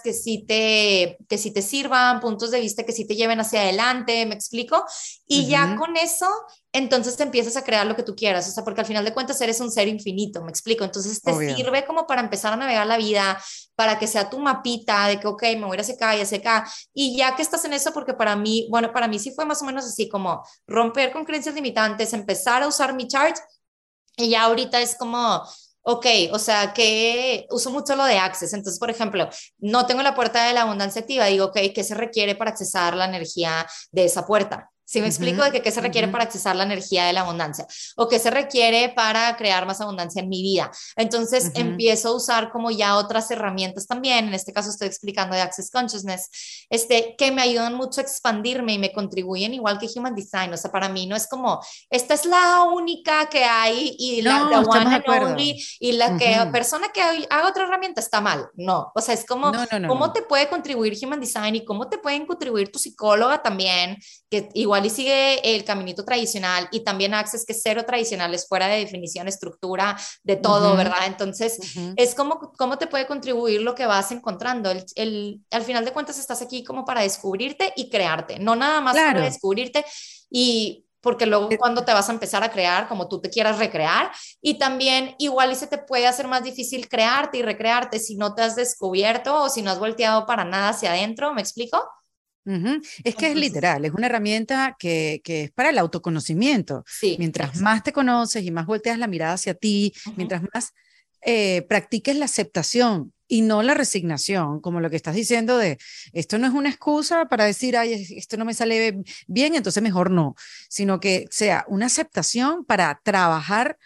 que sí te sirvan, puntos de vista que sí te lleven hacia adelante, ¿me explico? Y ya Ujú. con eso, entonces te empiezas a crear lo que tú quieras, o sea, porque al final de cuentas eres un ser infinito, ¿me explico? Entonces te Obvio. sirve como para empezar a navegar la vida, para que sea tu mapita de que, ok, me voy a ir hacia acá y hacia acá, y ya que estás en eso, porque para mí, bueno, para mí sí fue más o menos así como romper con creencias limitantes, empezar a usar mi chart y ya ahorita es como, ok, o sea, que uso mucho lo de Access. Entonces, por ejemplo, no tengo la puerta de la abundancia activa. Digo, ok, ¿qué se requiere para accesar la energía de esa puerta? ¿Sí me explico Ujú. de que qué se requiere Ujú. para accesar la energía de la abundancia? ¿O qué se requiere para crear más abundancia en mi vida? Entonces Ujú. empiezo a usar como ya otras herramientas también. En este caso estoy explicando de Access Consciousness, que me ayudan mucho a expandirme y me contribuyen igual que Human Design. O sea, para mí no es como, esta es la única que hay y la the No, estamos one de and acuerdo. only y la que Ujú. persona que haga otra herramienta está mal. No, o sea, es como No, no, no, cómo no. te puede contribuir Human Design y cómo te pueden contribuir tu psicóloga también, que igual y sigue el caminito tradicional y también Access, que es cero tradicional, es fuera de definición, estructura, de todo, Ujú. ¿verdad? Entonces, Ujú. es como cómo te puede contribuir lo que vas encontrando. Al final de cuentas, estás aquí como para descubrirte y crearte, no nada más para Claro. descubrirte y porque luego cuando te vas a empezar a crear, como tú te quieras recrear, y también igual y se te puede hacer más difícil crearte y recrearte si no te has descubierto o si no has volteado para nada hacia adentro, ¿me explico? Ujú. Es que es Entonces, literal, es una herramienta que es para el autoconocimiento. sí, Mientras más exacto. te conoces y más volteas la mirada hacia ti, Ujú. mientras más practiques la aceptación y no la resignación, como lo que estás diciendo de esto no es una excusa para decir, ay, esto no me sale bien, entonces mejor no, sino que sea una aceptación para trabajar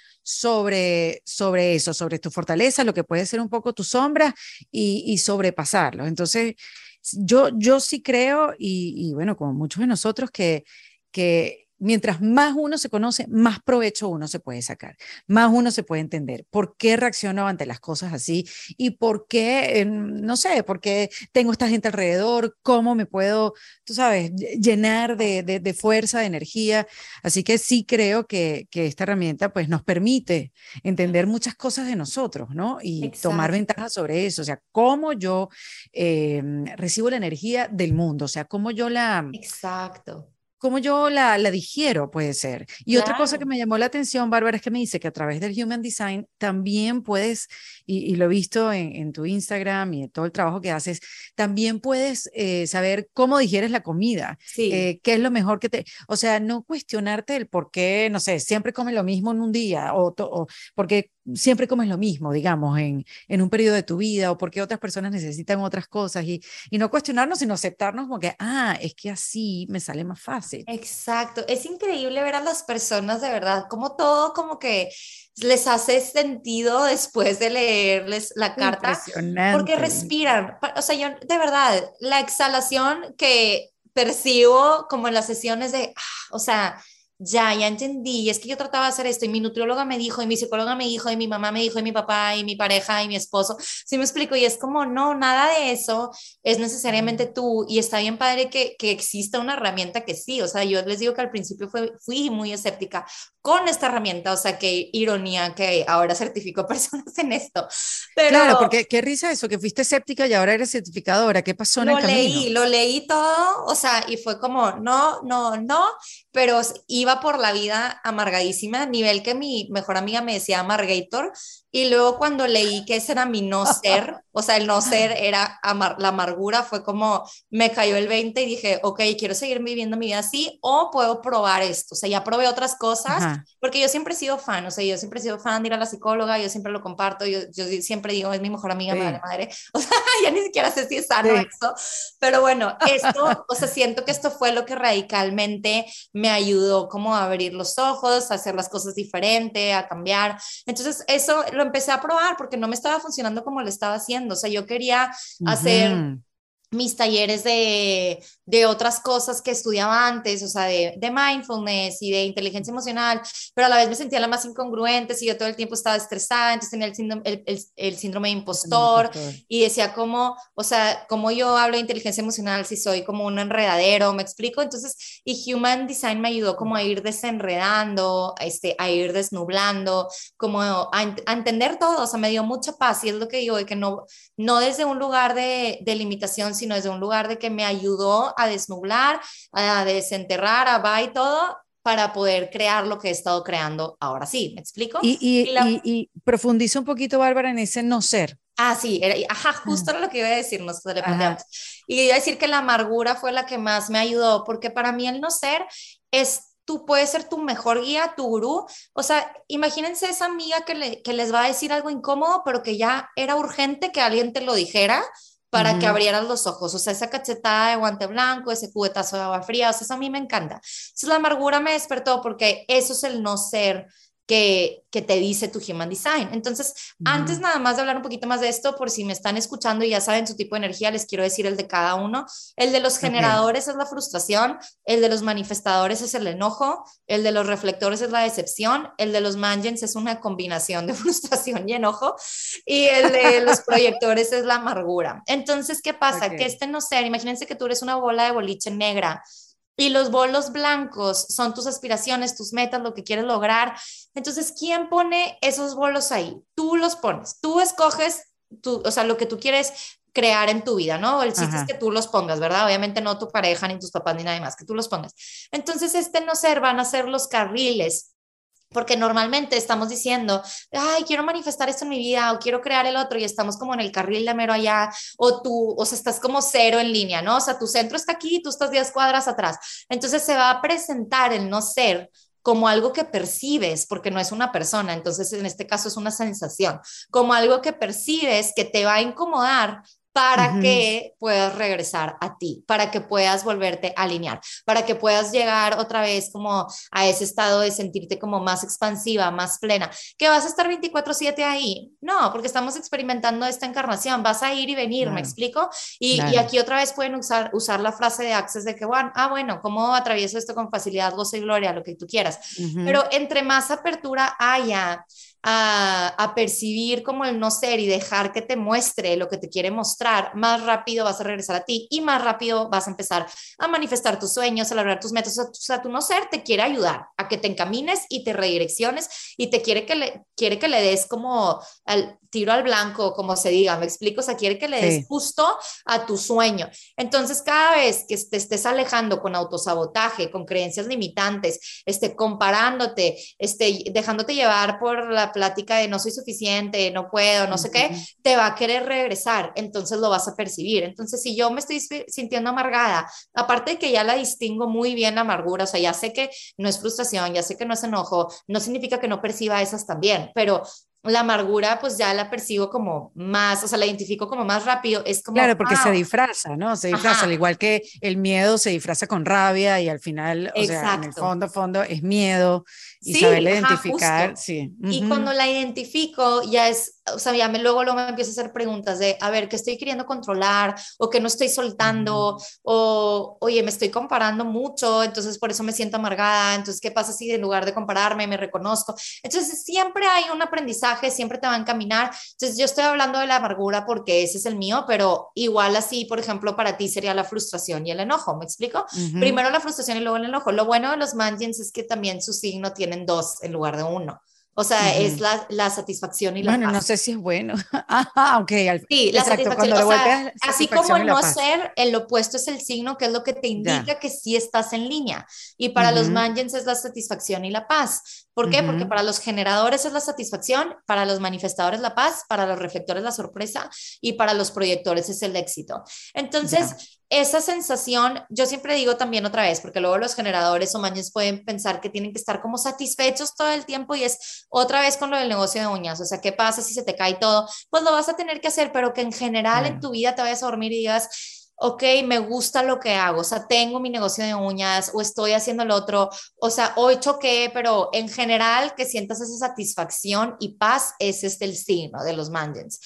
sobre eso, sobre tu fortaleza, lo que puede ser un poco tu sombra y sobrepasarlo. Entonces, yo sí creo, y bueno, como muchos de nosotros, que mientras más uno se conoce, más provecho uno se puede sacar, más uno se puede entender por qué reacciono ante las cosas así y por qué, no sé, por qué tengo esta gente alrededor, cómo me puedo, tú sabes, llenar de fuerza, de energía. Así que sí creo que esta herramienta pues nos permite entender muchas cosas de nosotros, ¿no? Y tomar Exacto. ventaja sobre eso, o sea, cómo yo recibo la energía del mundo, o sea, cómo yo la, Exacto. cómo yo la digiero, puede ser. Y otra cosa que Claro. me llamó la atención, Bárbara, es que me dice que a través del Human Design también puedes, y lo he visto en tu Instagram y en todo el trabajo que haces, también puedes saber cómo digieres la comida, Sí. qué es lo mejor que te, o sea, no cuestionarte el por qué, no sé, siempre comes lo mismo en un día o porque siempre comes lo mismo, digamos, en un periodo de tu vida o porque otras personas necesitan otras cosas y no cuestionarnos, sino aceptarnos como que, es que así me sale más fácil. Exacto, es increíble ver a las personas de verdad, como todo como que les hace sentido después de leerles la carta, porque Impresionante. respiran. O sea, yo de verdad, la exhalación que percibo como en las sesiones de, o sea, ya entendí, y es que yo trataba de hacer esto, y mi nutrióloga me dijo, y mi psicóloga me dijo, y mi mamá me dijo, y mi papá, y mi pareja, y mi esposo, sí me explico, y es como, no, nada de eso es necesariamente tú y está bien padre que exista una herramienta que sí, o sea, yo les digo que al principio fui muy escéptica con esta herramienta, o sea, qué ironía que ahora certifico personas en esto, Claro, pero porque qué risa eso, que fuiste escéptica y ahora eres certificadora. ¿Qué pasó en el camino? lo leí todo, o sea, y fue como, no, no, no, pero iba por la vida amargadísima, a nivel que mi mejor amiga me decía amargator, y luego cuando leí que ese era mi no ser, o sea, el no ser era la amargura, fue como, me cayó el 20 y dije, ok, quiero seguir viviendo mi vida así, o puedo probar esto, o sea, ya probé otras cosas, Ajá, porque yo siempre he sido fan, o sea, yo siempre he sido fan de ir a la psicóloga, yo siempre lo comparto, yo siempre digo, es mi mejor amiga, me vale sí, madre, o sea, ya ni siquiera sé si es sano sí. eso, pero bueno, esto, o sea, siento que esto fue lo que radicalmente me ayudó como a abrir los ojos, a hacer las cosas diferente, a cambiar. Entonces, eso lo empecé a probar porque no me estaba funcionando como lo estaba haciendo. O sea, yo quería hacer Ujú. mis talleres de otras cosas que estudiaba antes, o sea, de mindfulness y de inteligencia emocional, pero a la vez me sentía la más incongruente, si yo todo el tiempo estaba estresada, entonces tenía el síndrome de Síndrome del impostor impostor. y decía cómo, o sea, cómo yo hablo de inteligencia emocional si soy como un enredadero, ¿me explico? Entonces, y Human Design me ayudó como a ir desenredando, a ir desnublando, como a entender todo, o sea, me dio mucha paz y es lo que digo, de que no desde un lugar de limitación, sino desde un lugar de que me ayudó a desnublar, a desenterrar, a va y todo, para poder crear lo que he estado creando ahora sí, ¿me explico? Y, Y y, la, y, y profundiza un poquito, Bárbara, en ese no ser. sí, ajá, justo era lo que iba a decir, nos telepateamos. Ajá, Y iba a decir que la amargura fue la que más me ayudó, porque para mí el no ser es tú puedes ser tu mejor guía, tu gurú. O sea, imagínense esa amiga que les va a decir algo incómodo, pero que ya era urgente que alguien te lo dijera para que ujú, abrieras los ojos. O sea, esa cachetada de guante blanco, ese cubetazo de agua fría, o sea, eso a mí me encanta. Entonces la amargura me despertó porque eso es el no ser que te dice tu Human Design. Entonces, antes ujú. nada más de hablar un poquito más de esto, por si me están escuchando y ya saben su tipo de energía, les quiero decir el de cada uno. El de los Ok, generadores es la frustración, el de los manifestadores es el enojo, el de los reflectores es la decepción, el de los mangens es una combinación de frustración y enojo, y el de los proyectores es la amargura. Entonces, ¿qué pasa? Que ok. este no ser, imagínense que tú eres una bola de boliche negra y los bolos blancos son tus aspiraciones, tus metas, lo que quieres lograr. Entonces, ¿quién pone esos bolos ahí? Tú los pones, tú escoges, o sea, lo que tú quieres crear en tu vida, ¿no? El chiste es que Ajá. tú los pongas, ¿verdad? Obviamente no tu pareja, ni tus papás, ni nadie más, que tú los pongas. Entonces, no ser, van a ser los carriles porque normalmente estamos diciendo, ay, quiero manifestar esto en mi vida o quiero crear el otro y estamos como en el carril de mero allá o tú, o sea, estás como cero en línea, ¿no? O sea, tu centro está aquí y tú estás 10 cuadras atrás. Entonces se va a presentar el no ser como algo que percibes, porque no es una persona, entonces en este caso es una sensación, como algo que percibes que te va a incomodar para Ujú. que puedas regresar a ti, para que puedas volverte a alinear, para que puedas llegar otra vez como a ese estado de sentirte como más expansiva, más plena. ¿Que vas a estar 24/7 ahí? No, porque estamos experimentando esta encarnación, vas a ir y venir, ¿me Claro, explico? Y claro. aquí otra vez pueden usar la frase de Access de que, bueno, ¿cómo atravieso esto con facilidad, gozo y gloria, lo que tú quieras? Ujú. Pero entre más apertura haya, a percibir como el no ser y dejar que te muestre lo que te quiere mostrar, más rápido vas a regresar a ti y más rápido vas a empezar a manifestar tus sueños, a lograr tus metas. O sea, tu no ser te quiere ayudar a que te encamines y te redirecciones y te quiere que le des como al tiro al blanco, como se diga, me explico, o sea, quiere que le des Sí. justo a tu sueño. Entonces, cada vez que te estés alejando con autosabotaje, con creencias limitantes, comparándote, dejándote llevar por la plática de no soy suficiente, no puedo, no sé qué, Ujú. te va a querer regresar, entonces lo vas a percibir. Entonces, si yo me estoy sintiendo amargada, aparte de que ya la distingo muy bien la amargura, o sea, ya sé que no es frustración, ya sé que no es enojo, no significa que no perciba esas también, pero la amargura pues ya la percibo como más, o sea, la identifico como más rápido, es Claro, como, porque se disfraza, ¿no? Se disfraza, al ajá, igual que el miedo se disfraza con rabia y al final, o sea, en el exacto. fondo es miedo y Sí, saberle ajá, identificar, justo. sí. Y Ujú, cuando la identifico, ya es, o sea, luego me empiezo a hacer preguntas de, a ver, ¿qué estoy queriendo controlar? ¿O qué no estoy soltando? ujú. O, oye, me estoy comparando mucho, entonces por eso me siento amargada. Entonces, ¿qué pasa si en lugar de compararme me reconozco? Entonces, siempre hay un aprendizaje, siempre te va a encaminar. Entonces, yo estoy hablando de la amargura porque ese es el mío, pero igual así, por ejemplo, para ti sería la frustración y el enojo, ¿me explico? Ujú. Primero la frustración y luego el enojo. Lo bueno de los Mandians es que también su signo tienen dos en lugar de uno. O sea, es Ujú. la satisfacción y la Bueno, no paz. sé si es bueno. Ajá, ok, Sí, la exacto, satisfacción, cuando o lo sea, golpeas, así como satisfacción y el la no paz. ser, el opuesto es el signo, que es lo que te Ya. indica que sí estás en línea. Y para los Ujú, Mangens es la satisfacción y la paz. ¿Por qué? Porque ujú. para los generadores es la satisfacción, para los manifestadores la paz, para los reflectores la sorpresa y para los proyectores es el éxito. Ya. Entonces, esa sensación, yo siempre digo también otra vez, porque luego los generadores o Mangens pueden pensar que tienen que estar como satisfechos todo el tiempo y es otra vez con lo del negocio de uñas. O sea, ¿qué pasa si se te cae todo? Pues lo vas a tener que hacer, pero que en general en Claro. tu vida te vayas a dormir y digas, ok, me gusta lo que hago, o sea, tengo mi negocio de uñas o estoy haciendo lo otro, o sea, hoy choqué, pero en general que sientas esa satisfacción y paz, ese es el signo de los Mangens.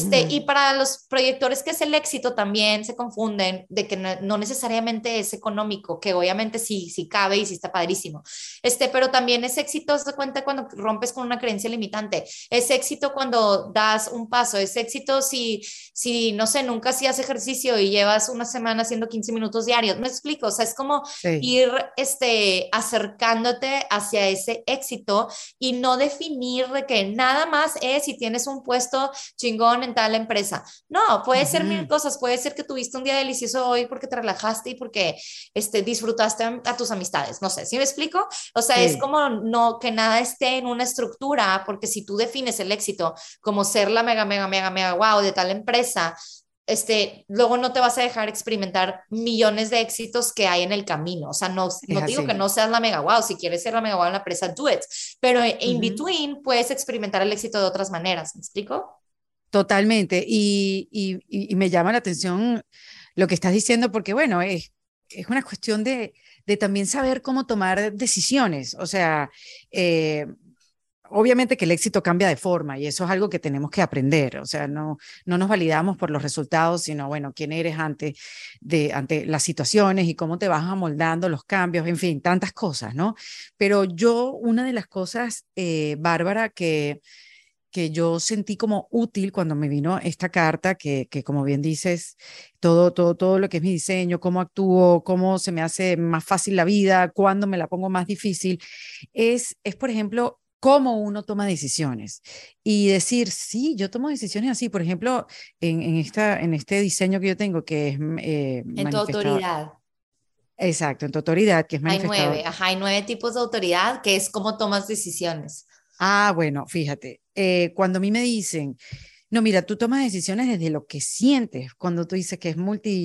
Y Ujú. para los proyectores que es el éxito también se confunden de que no necesariamente es económico, que obviamente sí, sí cabe y sí está padrísimo, pero también es éxito, se cuenta cuando rompes con una creencia limitante, es éxito cuando das un paso, es éxito si no sé, nunca hacías ejercicio y llevas una semana haciendo 15 minutos diarios. Me explico, o sea, es como Sí. ir acercándote hacia ese éxito y no definir de que nada más es si tienes un puesto chingón en tal empresa. No, puede ser mil Ujú. cosas, puede ser que tuviste un día delicioso hoy porque te relajaste y porque disfrutaste a tus amistades, no sé, ¿sí me explico? O sea, es Sí. como no que nada esté en una estructura, porque si tú defines el éxito como ser la mega, mega, mega, mega wow de tal empresa, luego no te vas a dejar experimentar millones de éxitos que hay en el camino. O sea, Es no te digo que así. no seas la mega wow, si quieres ser la mega wow en la empresa, do it. Pero in Ujú. between puedes experimentar el éxito de otras maneras. ¿Me explico? Totalmente. Y me llama la atención lo que estás diciendo porque, bueno, es una cuestión de también saber cómo tomar decisiones. O sea, eh, obviamente que el éxito cambia de forma y eso es algo que tenemos que aprender. O sea, no nos validamos por los resultados, sino, bueno, quién eres ante las situaciones y cómo te vas amoldando los cambios, en fin, tantas cosas, ¿no? Pero yo, una de las cosas, Bárbara, que yo sentí como útil cuando me vino esta carta, que como bien dices, todo lo que es mi diseño, cómo actúo, cómo se me hace más fácil la vida, cuándo me la pongo más difícil, es por ejemplo, cómo uno toma decisiones y decir, sí, yo tomo decisiones así, por ejemplo, en este diseño que yo tengo, que es En tu manifestador, autoridad. exacto, en tu autoridad, que es Hay manifestador. nueve, ajá, hay 9 tipos de autoridad, que es cómo tomas decisiones. Ah, bueno, fíjate, cuando a mí me dicen, no, mira, tú tomas decisiones desde lo que sientes, cuando tú dices que es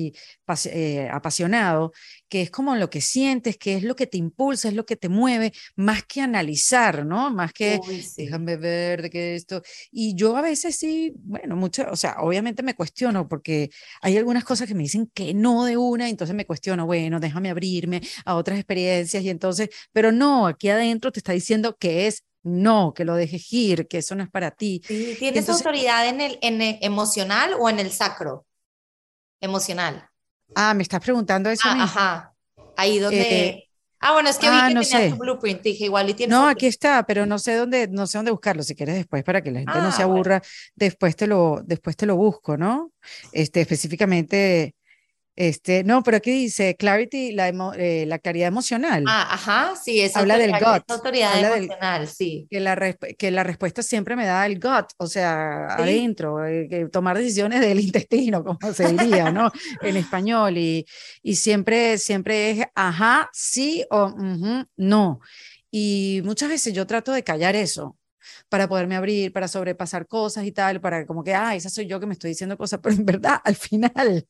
apasionado, que es como lo que sientes, que es lo que te impulsa, es lo que te mueve, más que analizar, ¿no? Más que Uy, sí. déjame ver de qué esto. Y yo a veces sí, bueno, mucho, o sea, obviamente me cuestiono porque hay algunas cosas que me dicen que no de una, y entonces me cuestiono, bueno, déjame abrirme a otras experiencias y entonces, pero no, aquí adentro te está diciendo que es no, que lo dejes ir, que eso no es para ti. Sí, Y ¿tienes entonces, autoridad en el emocional o en el sacro? Emocional. me estás preguntando eso a Ah, mí. ajá. Ahí Eh, donde, Bueno, es que vi que No tenías tu sé. blueprint, dije, igual y tienes No, otro. aquí está, pero no sé dónde buscarlo. Si quieres después, para que la gente no se Bueno. aburra, después te lo busco, ¿no? Específicamente, no, pero aquí dice clarity, la claridad emocional. Ajá, sí, Habla del es gut, autoridad habla del, emocional, sí. que la respuesta siempre me da el gut, o sea, Sí. adentro, que tomar decisiones del intestino, como se diría, ¿no? En español, y siempre es ajá, sí o ujú, no. Y muchas veces yo trato de callar eso para poderme abrir, para sobrepasar cosas y tal, para como que, esa soy yo que me estoy diciendo cosas, pero en verdad, al final,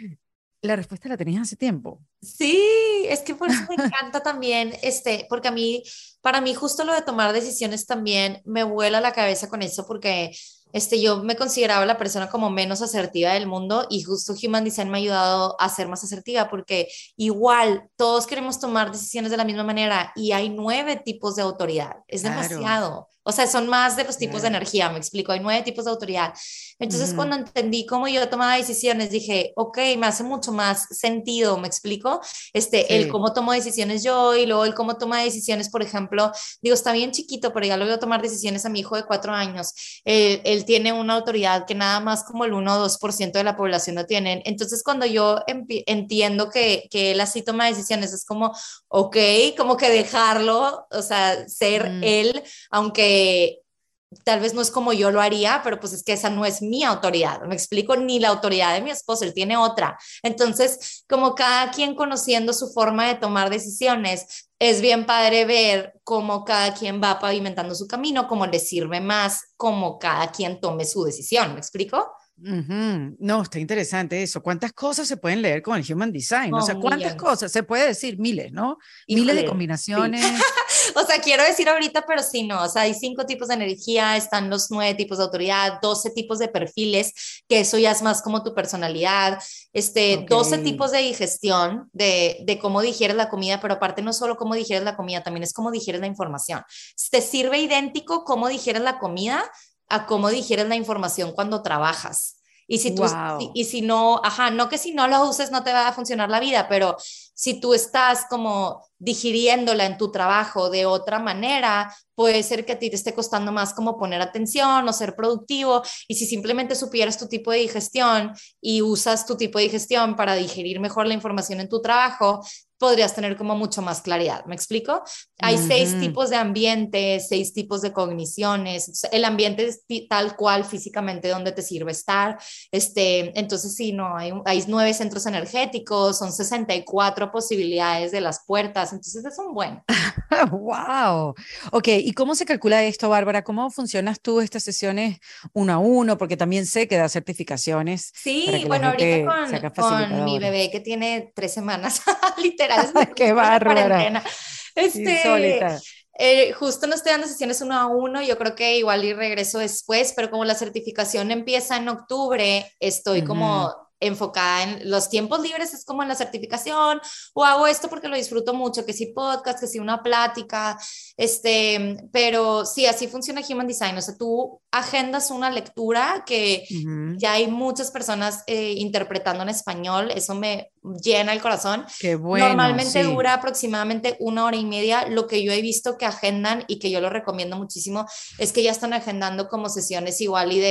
la respuesta la tenías hace tiempo. Sí, es que por eso me encanta también, porque para mí justo lo de tomar decisiones también me vuela la cabeza con eso, porque yo me consideraba la persona como menos asertiva del mundo y justo Human Design me ha ayudado a ser más asertiva, porque igual todos queremos tomar decisiones de la misma manera y hay 9 tipos de autoridad, es Claro, demasiado. O sea, son más de los tipos de claro. energía, me explico, hay 9 tipos de autoridad. Entonces, Ujú, cuando entendí cómo yo tomaba decisiones, dije, ok, me hace mucho más sentido, ¿me explico? El sí. cómo tomo decisiones yo y luego el cómo toma decisiones, por ejemplo, digo, está bien chiquito, pero ya lo veo tomar decisiones a mi hijo de 4 años. Él tiene una autoridad que nada más como el 1 o 2% de la población no tienen. Entonces, cuando yo entiendo que él así toma decisiones, es como, ok, como que dejarlo, o sea, ser Mm. él, aunque tal vez no es como yo lo haría, pero pues es que esa no es mi autoridad, me explico, ni la autoridad de mi esposo, él tiene otra. Entonces, como cada quien conociendo su forma de tomar decisiones, es bien padre ver cómo cada quien va pavimentando su camino, cómo le sirve más, cómo cada quien tome su decisión, ¿me explico? Ujú. No, está interesante eso. ¿Cuántas cosas se pueden leer con el Human Design? O No, sea, ¿cuántas millones. cosas? Se puede decir miles, ¿no? Miles de Híjole, sí. combinaciones. O sea, quiero decir ahorita, pero sí, no. O sea, hay 5 tipos de energía, están los 9 tipos de autoridad, 12 tipos de perfiles, que eso ya es más como tu personalidad, Ok. 12 tipos de digestión, de cómo digieres la comida, pero aparte no solo cómo digieres la comida, también es cómo digieres la información. Te sirve idéntico cómo digieres la comida a cómo digieres la información cuando trabajas. Wow. Y si no, ajá, no que si no lo uses no te va a funcionar la vida, pero si tú estás como digiriéndola en tu trabajo de otra manera, puede ser que a ti te esté costando más como poner atención o ser productivo. Y si simplemente supieras tu tipo de digestión y usas tu tipo de digestión para digerir mejor la información en tu trabajo, podrías tener como mucho más claridad. ¿Me explico? Hay 6 tipos de ambiente, 6 tipos de cogniciones. El ambiente es tal cual físicamente donde te sirve estar. Entonces, sí, no, hay 9 centros energéticos, son 64 posibilidades de las puertas. Entonces, es un buen. Wow. Ok, ¿y cómo se calcula esto, Bárbara? ¿Cómo funcionas tú estas sesiones uno a uno? Porque también sé que da certificaciones para Sí, que la bueno, ahorita gente se haga con mi facilitadora. bebé que tiene 3 semanas, literal, es lo que ¡Qué hice con la bárbara! cuarentena. Este, Insólita. Justo no estoy dando sesiones uno a uno, yo creo que igual y regreso después, pero como la certificación empieza en octubre, estoy Ujú. como enfocada en los tiempos libres, es como en la certificación, o hago esto porque lo disfruto mucho, que si podcast, que si una plática, pero sí, así funciona Human Design, o sea, tú agendas una lectura que Ujú. ya hay muchas personas interpretando en español, eso me llena el corazón. Qué bueno, Normalmente sí. dura aproximadamente 1 hora y media. Lo que yo he visto que agendan y que yo lo recomiendo muchísimo es que ya están agendando como sesiones igual y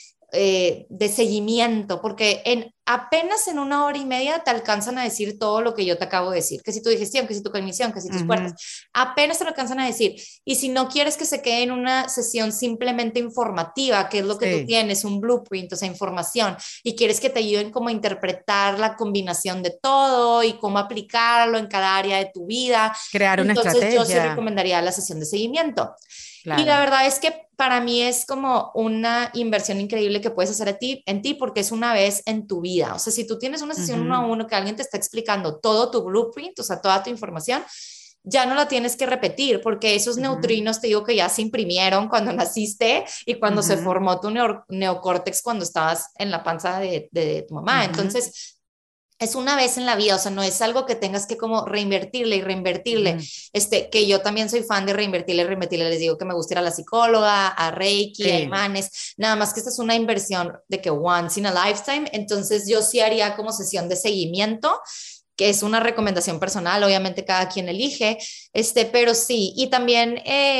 de seguimiento, porque apenas en 1 hora y media te alcanzan a decir todo lo que yo te acabo de decir, que si tu digestión, que si tu cognición, que si tus puertas, Ujú. apenas te lo alcanzan a decir. Y si no quieres que se quede en una sesión simplemente informativa, que es lo que tú Sí. tienes, un blueprint, o sea, información, y quieres que te ayuden como a interpretar la combinación de todo y cómo aplicarlo en cada área de tu vida, Crear una entonces yo sí estrategia. recomendaría la sesión de seguimiento. Y la Claro. verdad es que para mí es como una inversión increíble que puedes hacer en ti porque es una vez en tu vida. O sea, si tú tienes una sesión uno a Ujú. uno que alguien te está explicando todo tu blueprint, o sea, toda tu información, ya no la tienes que repetir porque esos Ujú. neutrinos te digo que ya se imprimieron cuando naciste y cuando se Ujú. formó tu neocórtex cuando estabas en la panza de tu mamá. Ujú. Entonces, es una vez en la vida, o sea, no es algo que tengas que como reinvertirle y reinvertirle. Ujú. Que yo también soy fan de reinvertirle y reinvertirle. Les digo que me gusta ir a la psicóloga, a Reiki, a Sí. imanes, nada más que esta es una inversión de que once in a lifetime. Entonces, yo sí haría como sesión de seguimiento que es una recomendación personal, obviamente cada quien elige, pero sí, y también,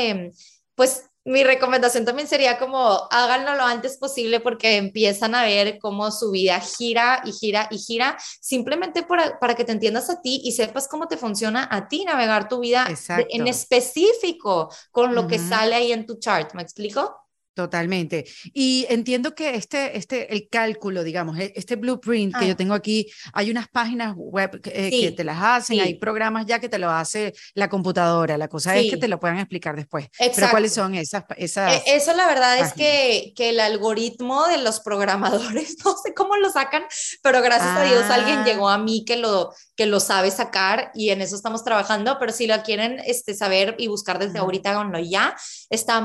pues mi recomendación también sería como háganlo lo antes posible porque empiezan a ver cómo su vida gira y gira y gira, simplemente para que te entiendas a ti y sepas cómo te funciona a ti navegar tu vida en Exacto. específico con lo que Ujú. sale ahí en tu chart. ¿Me explico? Totalmente. Y entiendo que el cálculo, digamos, este blueprint que yo Ah, tengo aquí, hay unas páginas web que te sí, las hacen, hay sí, programas ya que te lo hace la computadora. La cosa es que te sí, lo puedan explicar después. Pero ¿cuáles exacto. son esas Eso la verdad es páginas? que el algoritmo de los programadores, no sé cómo lo sacan, pero gracias a Dios alguien Ah, llegó a mí que lo sabe sacar y en eso estamos trabajando, pero si lo quieren saber y buscar desde ujú, ahorita, háganlo ya, está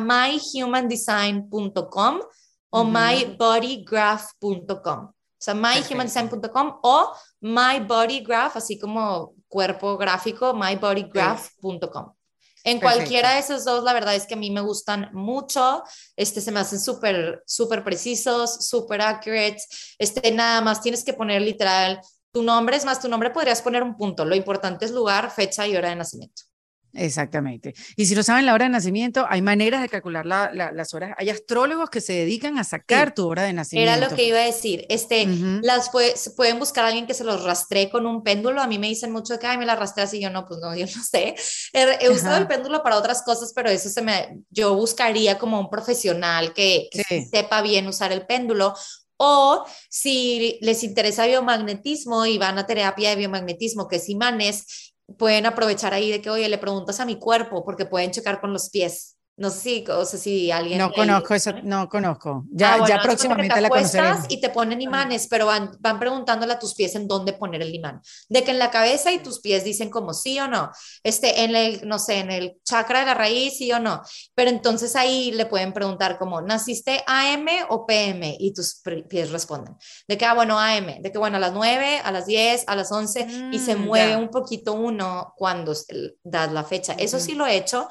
myhumandesign.com o ujú, mybodygraph.com. O sea, perfecto, myhumandesign.com o mybodygraph, así como cuerpo gráfico, sí, mybodygraph.com. En cualquiera perfecto. de esos dos, la verdad es que a mí me gustan mucho. Se me hacen súper, súper precisos, súper accurate. Nada más tienes que poner literal tu nombre. Es más, tu nombre podrías poner un punto. Lo importante es lugar, fecha y hora de nacimiento. Exactamente. Y si no saben la hora de nacimiento, hay maneras de calcular las horas. Hay astrólogos que se dedican a sacar Sí, tu hora de era lo nacimiento. que iba a decir. Ujú, Pueden buscar a alguien que se los rastree con un péndulo. A mí me dicen mucho que, ay, me la rastreas y yo no, pues no, yo no sé. He usado el ajá, péndulo para otras cosas, pero yo buscaría como un profesional que sí sí. sepa bien usar el péndulo. O si les interesa biomagnetismo y van a terapia de biomagnetismo, que es imanes, pueden aprovechar ahí de que, oye, le preguntas a mi cuerpo, porque pueden checar con los pies. No sé si, o sea, si alguien No de ahí. conozco eso, no conozco. Ah, Ya bueno, haz de cuenta que te próximamente la acuestas conoceremos. y te ponen Ajá. imanes, pero van preguntándole a tus pies en dónde poner el imán. De que en la cabeza y tus pies dicen como sí o no. No sé, en el chakra de la raíz, sí o no. Pero entonces ahí le pueden preguntar como, ¿naciste AM o PM? Y tus pies responden. De que, bueno, AM. De que, bueno, a las 9, a las 10, a las 11 y se mueve Ya. un poquito uno cuando das la fecha. Eso Ujú. sí lo he hecho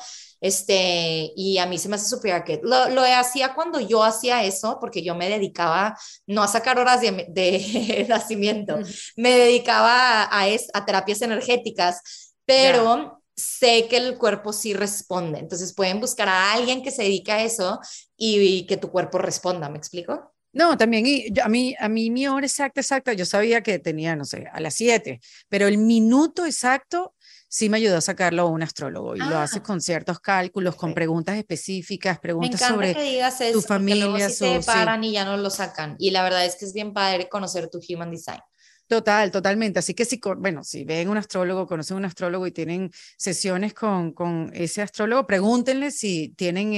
y a mí se me hace súper que lo hacía cuando yo hacía eso, porque yo me dedicaba no a sacar horas de nacimiento, Ujú. me dedicaba a terapias energéticas, Ya. pero sé que el cuerpo sí responde. Entonces pueden buscar a alguien que se dedique a eso y que tu cuerpo responda. ¿Me explico? No, también, a mí mi hora exacta, yo sabía que tenía, no sé, a las 7, pero el minuto exacto sí me ayudó a sacarlo un astrólogo y lo hace Ah, con ciertos cálculos, con perfecto. preguntas específicas, Me preguntas encanta sobre que digas tu eso, porque luego familia, sí se sí. paran y ya no lo sacan. Y la verdad es que es bien padre conocer tu Human Design. Totalmente. Así que si, bueno, si ven un astrólogo, conocen un astrólogo y tienen sesiones con ese astrólogo, pregúntenle si tienen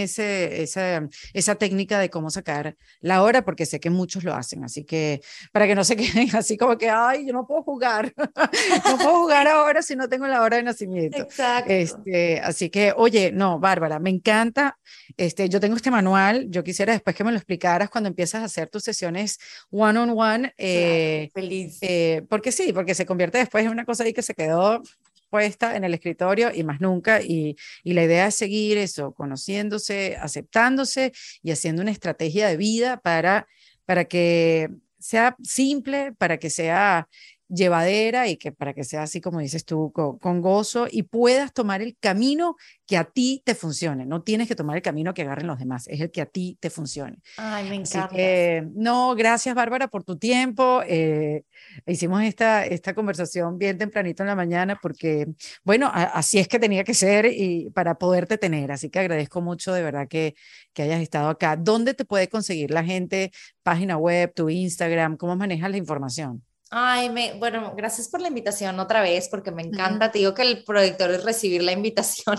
esa técnica de cómo sacar la hora, porque sé que muchos lo hacen. Así que para que no se queden así como que, ay, yo no puedo jugar, no puedo jugar ahora si no tengo la hora de nacimiento. Exacto. Así que, oye, no, Bárbara, me encanta. Yo tengo este manual. Yo quisiera después que me lo explicaras cuando empiezas a hacer tus sesiones one on one. Claro, feliz. Porque sí, porque se convierte después en una cosa ahí que se quedó puesta en el escritorio y más nunca. Y la idea es seguir eso, conociéndose, aceptándose y haciendo una estrategia de vida para que sea simple, para que sea llevadera y que para que sea así como dices tú, con gozo y puedas tomar el camino que a ti te funcione. No tienes que tomar el camino que agarren los demás, es el que a ti te funcione. Ay, me Así encantas. que, no, gracias Bárbara por tu tiempo. Hicimos esta conversación bien tempranito en la mañana porque, bueno, así es que tenía que ser y para poderte tener. Así que agradezco mucho de verdad que hayas estado acá. ¿Dónde te puede conseguir la gente? Página web, tu Instagram, ¿cómo manejas la información? Ay, bueno, gracias por la invitación otra vez, porque me Ujú. encanta. Te digo que el proyector es recibir la invitación.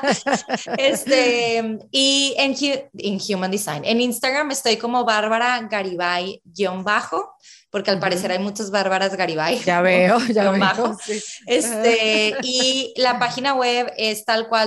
Y en Human Design. En Instagram estoy como Bárbara Garibay-bajo, porque al parecer Ujú. hay muchas Bárbaras Garibay Ya con veo, ya guión veo, bajo. sí. Y la página web es tal cual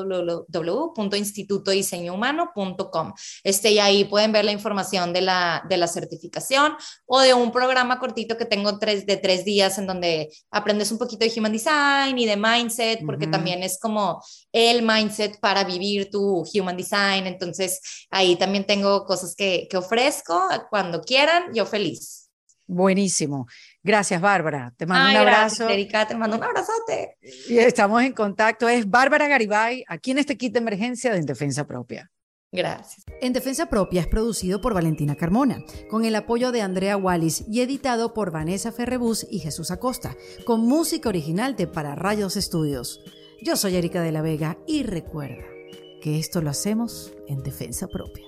www.institutodiseñohumano.com. Y ahí pueden ver la información de la certificación o de un programa cortito que tengo de 3 días en donde aprendes un poquito de Human Design y de Mindset, porque Ujú. también es como el mindset para vivir tu Human Design. Entonces, ahí también tengo cosas que ofrezco cuando quieran, yo feliz. Buenísimo. Gracias, Bárbara. Te mando un Ay, gracias, abrazo Erika, te mando un abrazote. y estamos en contacto. Es Bárbara Garibay, aquí en este kit de emergencia de En Defensa Propia. Gracias. En Defensa Propia es producido por Valentina Carmona, con el apoyo de Andrea Wallis y editado por Vanessa Ferrebus y Jesús Acosta, con música original de Para Rayos Studios. Yo soy Erika de la Vega y recuerda que esto lo hacemos en Defensa Propia.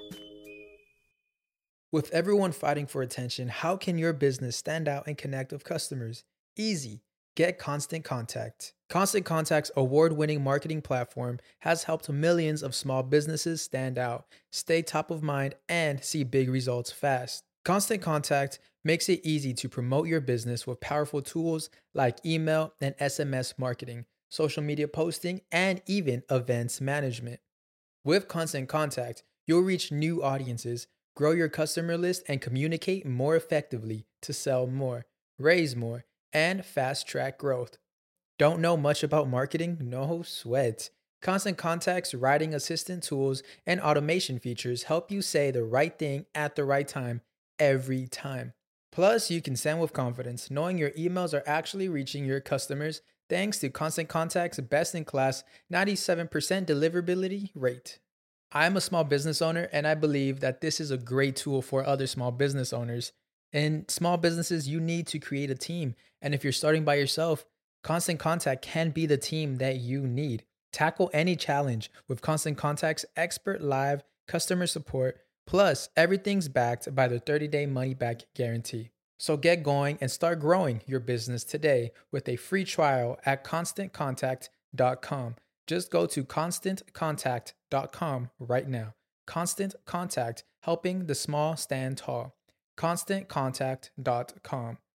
With everyone fighting for attention, how can your business stand out and connect with customers? Easy. Get Constant Contact. Constant Contact's award-winning marketing platform has helped millions of small businesses stand out, stay top of mind, and see big results fast. Constant Contact makes it easy to promote your business with powerful tools like email and SMS marketing, social media posting, and even events management. With Constant Contact, you'll reach new audiences, grow your customer list, and communicate more effectively to sell more, raise more, and fast-track growth. Don't know much about marketing? No sweat. Constant Contact's writing assistant tools and automation features help you say the right thing at the right time every time. Plus, you can send with confidence, knowing your emails are actually reaching your customers thanks to Constant Contact's best-in-class 97% deliverability rate. I'm a small business owner, and I believe that this is a great tool for other small business owners. In small businesses, you need to create a team. And if you're starting by yourself, Constant Contact can be the team that you need. Tackle any challenge with Constant Contact's expert live customer support. Plus, everything's backed by the 30-day money-back guarantee. So get going and start growing your business today with a free trial at ConstantContact.com. Just go to ConstantContact.com right now. Constant Contact, helping the small stand tall. ConstantContact.com.